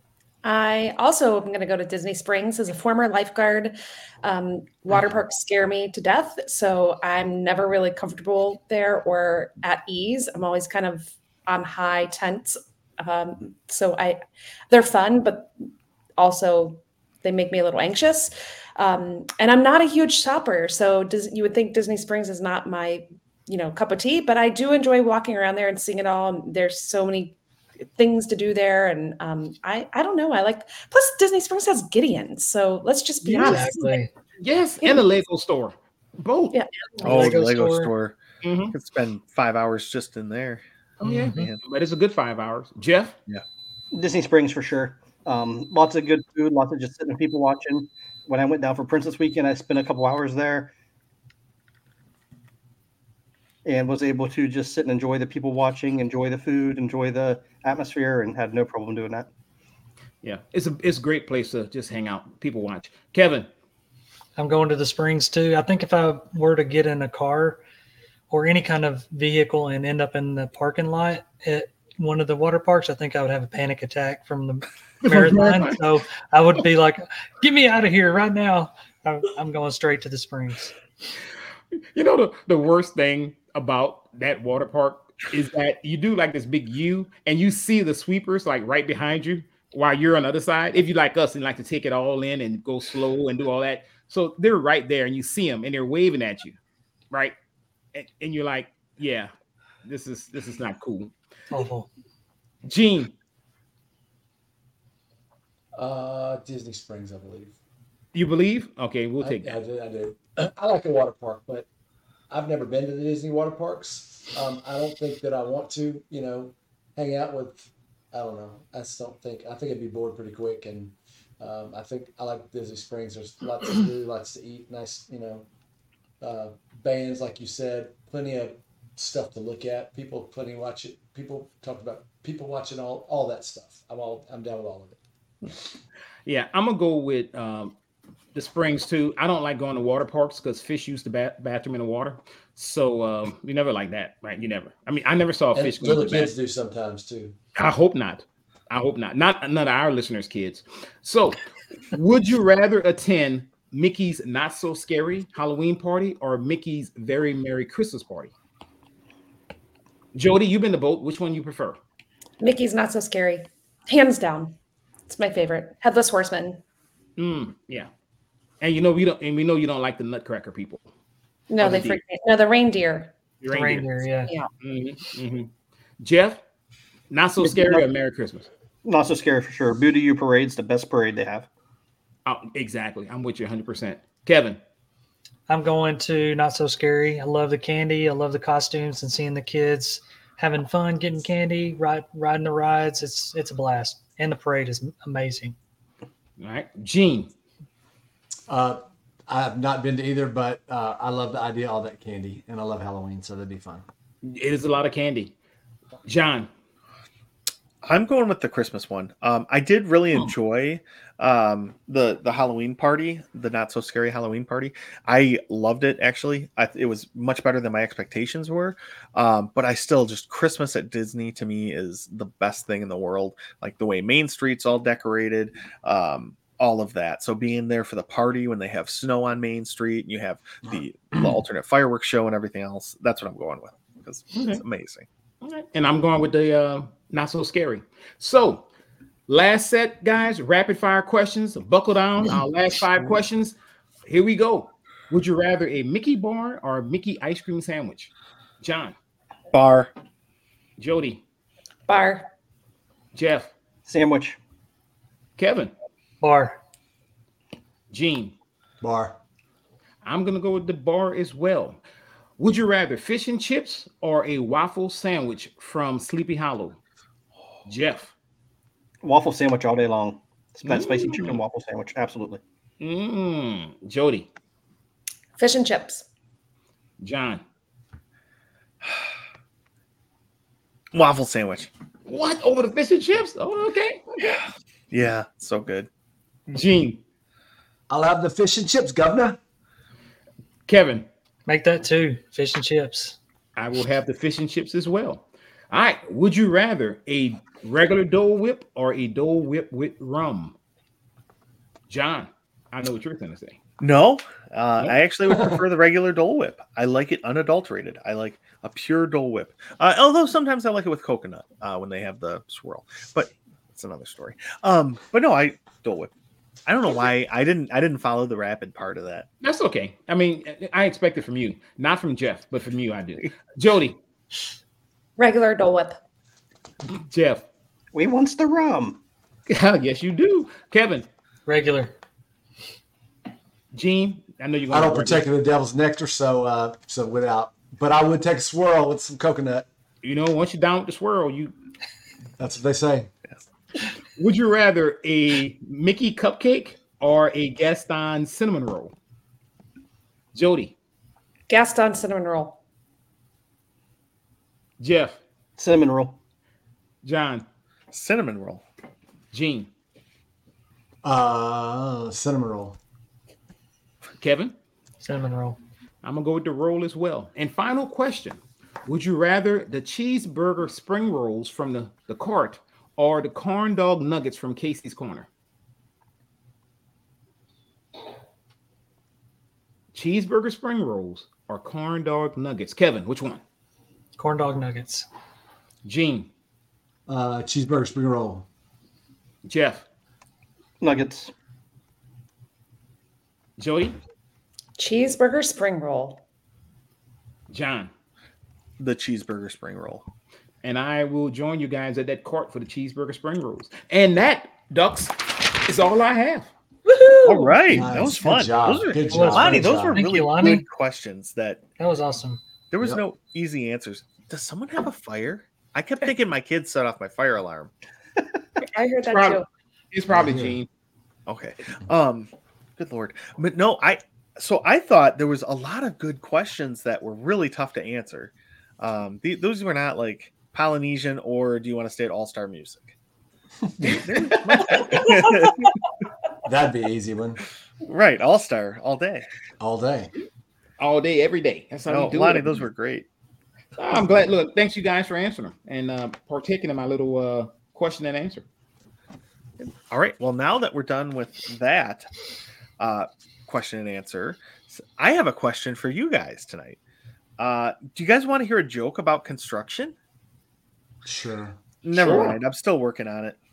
I also am going to go to Disney Springs. As a former lifeguard, water parks scare me to death. So I'm never really comfortable there or at ease. I'm always kind of on high tense. They're fun, but also they make me a little anxious. And I'm not a huge shopper. So you would think Disney Springs is not my, cup of tea, but I do enjoy walking around there and seeing it all. There's so many things to do there, and I don't know. Plus Disney Springs has Gideon, so let's just be honest. Yes, and a Lego store, both. Yeah. The Lego store. You could spend 5 hours just in there. Oh yeah, but it's a good 5 hours. Jeff. Yeah, Disney Springs for sure. Lots of good food, lots of just sitting and people watching. When I went down for Princess Weekend, I spent a couple hours there and was able to just sit and enjoy the people watching, enjoy the food, enjoy the atmosphere, and had no problem doing that. Yeah, it's a great place to just hang out, people watch. Kevin. I'm going to the Springs too. I think if I were to get in a car or any kind of vehicle and end up in the parking lot, one of the water parks, I think I would have a panic attack from the marathon. So I would be like, "Get me out of here right now! I'm going straight to the springs." You know, the worst thing about that water park is that you do like this big U, and you see the sweepers like right behind you while you're on the other side. If you like us and like to take it all in and go slow and do all that, so they're right there, and you see them, and they're waving at you, right? And you're like, yeah, this is not cool. Awful. Gene, Disney Springs, I believe. you believe? Okay, we'll take I that. do. I like a water park, but I've never been to the Disney water parks. I don't think that I want to, hang out with. I don't know. I just don't think. I think I'd be bored pretty quick, and I think I like Disney Springs. There's lots to do, lots to eat, nice, bands, like you said, plenty of stuff to look at. People watch it. People talk about people watching all that stuff. I'm down with all of it. Yeah, I'm gonna go with the springs too. I don't like going to water parks because fish use the bathroom in the water. So you never like that, right? You never. I mean, I never saw a fish. Little kids do sometimes too. I hope not. Not none of our listeners' kids. So, would you rather attend Mickey's Not So Scary Halloween party or Mickey's Very Merry Christmas party? Jody, you've been to both. Which one you prefer? Mickey's Not So Scary, hands down. It's my favorite. Headless Horseman. Yeah, and we know you don't like the Nutcracker people. No, they freak me. No, the reindeer. The reindeer, yeah. Mm-hmm. Jeff, Not So Scary or Merry Christmas? Not So Scary for sure. Boo to You Parade's the best parade they have. Oh, exactly. I'm with you 100%. Kevin. I'm going to Not So Scary. I love the candy. I love the costumes and seeing the kids having fun, getting candy, riding the rides. It's a blast. And the parade is amazing. All right. Gene. I have not been to either, but I love the idea of all that candy, and I love Halloween, so that'd be fun. It is a lot of candy. John. I'm going with the Christmas one. I did really enjoy the Halloween party, the Not So Scary Halloween party. I loved it, actually. It was much better than my expectations were. But I still just, Christmas at Disney to me is the best thing in the world. Like the way Main Street's all decorated, all of that. So being there for the party when they have snow on Main Street and you have the alternate fireworks show and everything else, that's what I'm going with because it's amazing. All right. And I'm going with the Not So Scary. So last set, guys, rapid fire questions. Buckle down. Our last 5 questions. Here we go. Would you rather a Mickey bar or a Mickey ice cream sandwich? John. Bar. Jody. Bar. Jeff. Sandwich. Kevin. Bar. Gene. Bar. I'm going to go with the bar as well. Would you rather fish and chips or a waffle sandwich from Sleepy Hollow? Jeff. Waffle sandwich all day long. Spicy chicken waffle sandwich. Absolutely. Jody. Fish and chips. John. Waffle sandwich. What? Over the fish and chips? Oh, okay. Yeah, so good. Gene. I'll have the fish and chips, governor. Kevin. Make that 2, fish and chips. I will have the fish and chips as well. All right. Would you rather a regular Dole Whip or a Dole Whip with rum? John, I know what you're going to say. No, I actually would prefer the regular Dole Whip. I like it unadulterated. I like a pure Dole Whip. Although sometimes I like it with coconut when they have the swirl. But it's another story. But no, Dole Whip. I don't know why I didn't follow the rapid part of that. That's okay. I mean, I expect it from you, not from Jeff, but from you, I do. Jody. Regular Dole Whip. Jeff. We wants the rum. Yes, you do. Kevin. Regular. Gene. I know you're I don't partake in the devil's nectar, so without. But I would take a swirl with some coconut. Once you're down with the swirl, That's what they say. Would you rather a Mickey cupcake or a Gaston cinnamon roll? Jody. Gaston cinnamon roll. Jeff. Cinnamon roll. John. Cinnamon roll. Gene. Cinnamon roll. Kevin. Cinnamon roll. I'm going to go with the roll as well. And final question. Would you rather the cheeseburger spring rolls from the cart or the corn dog nuggets from Casey's Corner? Cheeseburger spring rolls or corn dog nuggets? Kevin, which one? Corn dog nuggets. Gene. Cheeseburger spring roll. Jeff. Nuggets. Jody. Cheeseburger spring roll. John. The cheeseburger spring roll. And I will join you guys at that cart for the cheeseburger spring rolls. And that, Ducks, is all I have. Woohoo! All right. Nice. That was Good fun. job. Those were, Good job. Lonnie, Good those job. were Thank really you, Lonnie. good questions that That was awesome. there was Yep. no easy answers. Does someone have a fire? I kept thinking my kids set off my fire alarm. I heard that Probably- too. It's probably Yeah. Gene. Okay. Good Lord. But no, I thought there was a lot of good questions that were really tough to answer. Those were not like Polynesian or do you want to stay at All-Star Music? That'd be an easy one. Right, All-Star all day. All day. All day, every day. That's how No, we do Lonnie, it. those were great. I'm glad. Look, thanks you guys for answering them and partaking in my little question and answer. All right. Well, now that we're done with that question and answer, I have a question for you guys tonight. Do you guys want to hear a joke about construction? Sure. Never Sure. mind. I'm still working on it.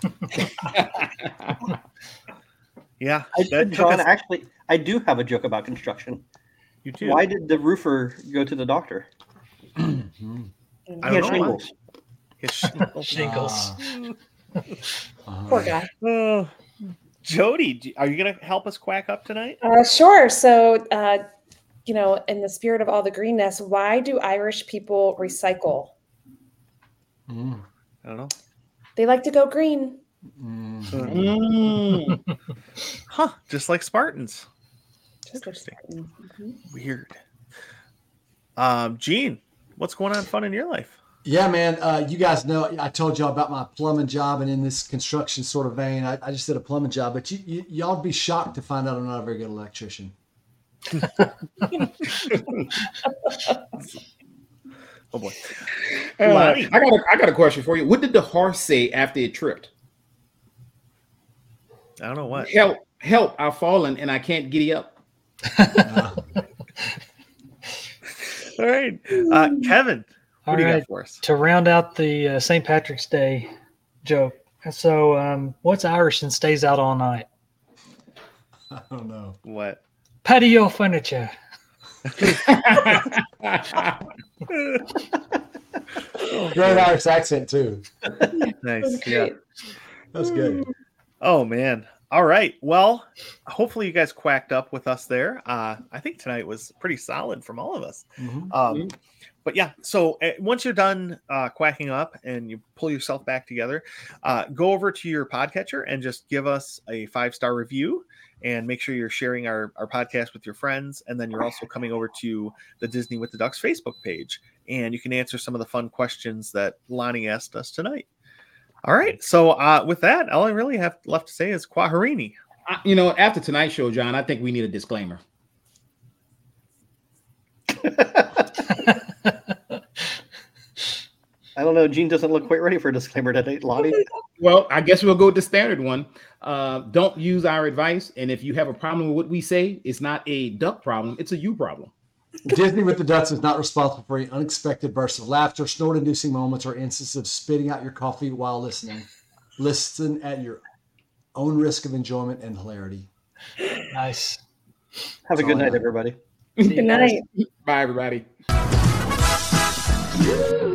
Yeah. I, that took John, us- actually, I do have a joke about construction. you do. Why did the roofer go to the doctor? Mhm. I He don't had know why. shingles. His shingles. Shingles. Poor guy. Oh, Jody, are you going to help us quack up tonight? Sure. So, in the spirit of all the greenness, why do Irish people recycle? Mm. I don't know. They like to go green. Mm. Mm. Huh. Just like Spartans. Just like Interesting. Mhm. Weird. Gene, what's going on fun in your life? Yeah, man. You guys know I told y'all about my plumbing job, and in this construction sort of vein, I just did a plumbing job. But y'all be shocked to find out I'm not a very good electrician. Oh boy. I got a question for you. What did the horse say after it tripped? I don't know what. Help! I've fallen and I can't giddy up. All right. Kevin, what All do you right. got for us? To round out the St. Patrick's Day joke. So, what's Irish and stays out all night? I don't know. What? Patio furniture. Great Irish accent too. Nice. Yeah. That's good. Oh man. All right. Well, hopefully you guys quacked up with us there. I think tonight was pretty solid from all of us. Mhm. But yeah, so once you're done quacking up and you pull yourself back together, go over to your podcatcher and just give us a 5-star review and make sure you're sharing our podcast with your friends. And then you're also coming over to the Disney with the Ducks Facebook page and you can answer some of the fun questions that Lonnie asked us tonight. All right. So with that, all I really have left to say is Kwaharini. After tonight's show, John, I think we need a disclaimer. I don't know. Gene doesn't look quite ready for a disclaimer today, Lonnie. Well, I guess we'll go with the standard one. Don't use our advice. And if you have a problem with what we say, it's not a duck problem. It's a you problem. Disney with the Ducks is not responsible for any unexpected bursts of laughter, snort-inducing moments, or instances of spitting out your coffee while listening. Listen at your own risk of enjoyment and hilarity. Nice. Have a That's good all I night, got. everybody. Good night. Bye, everybody. Woo.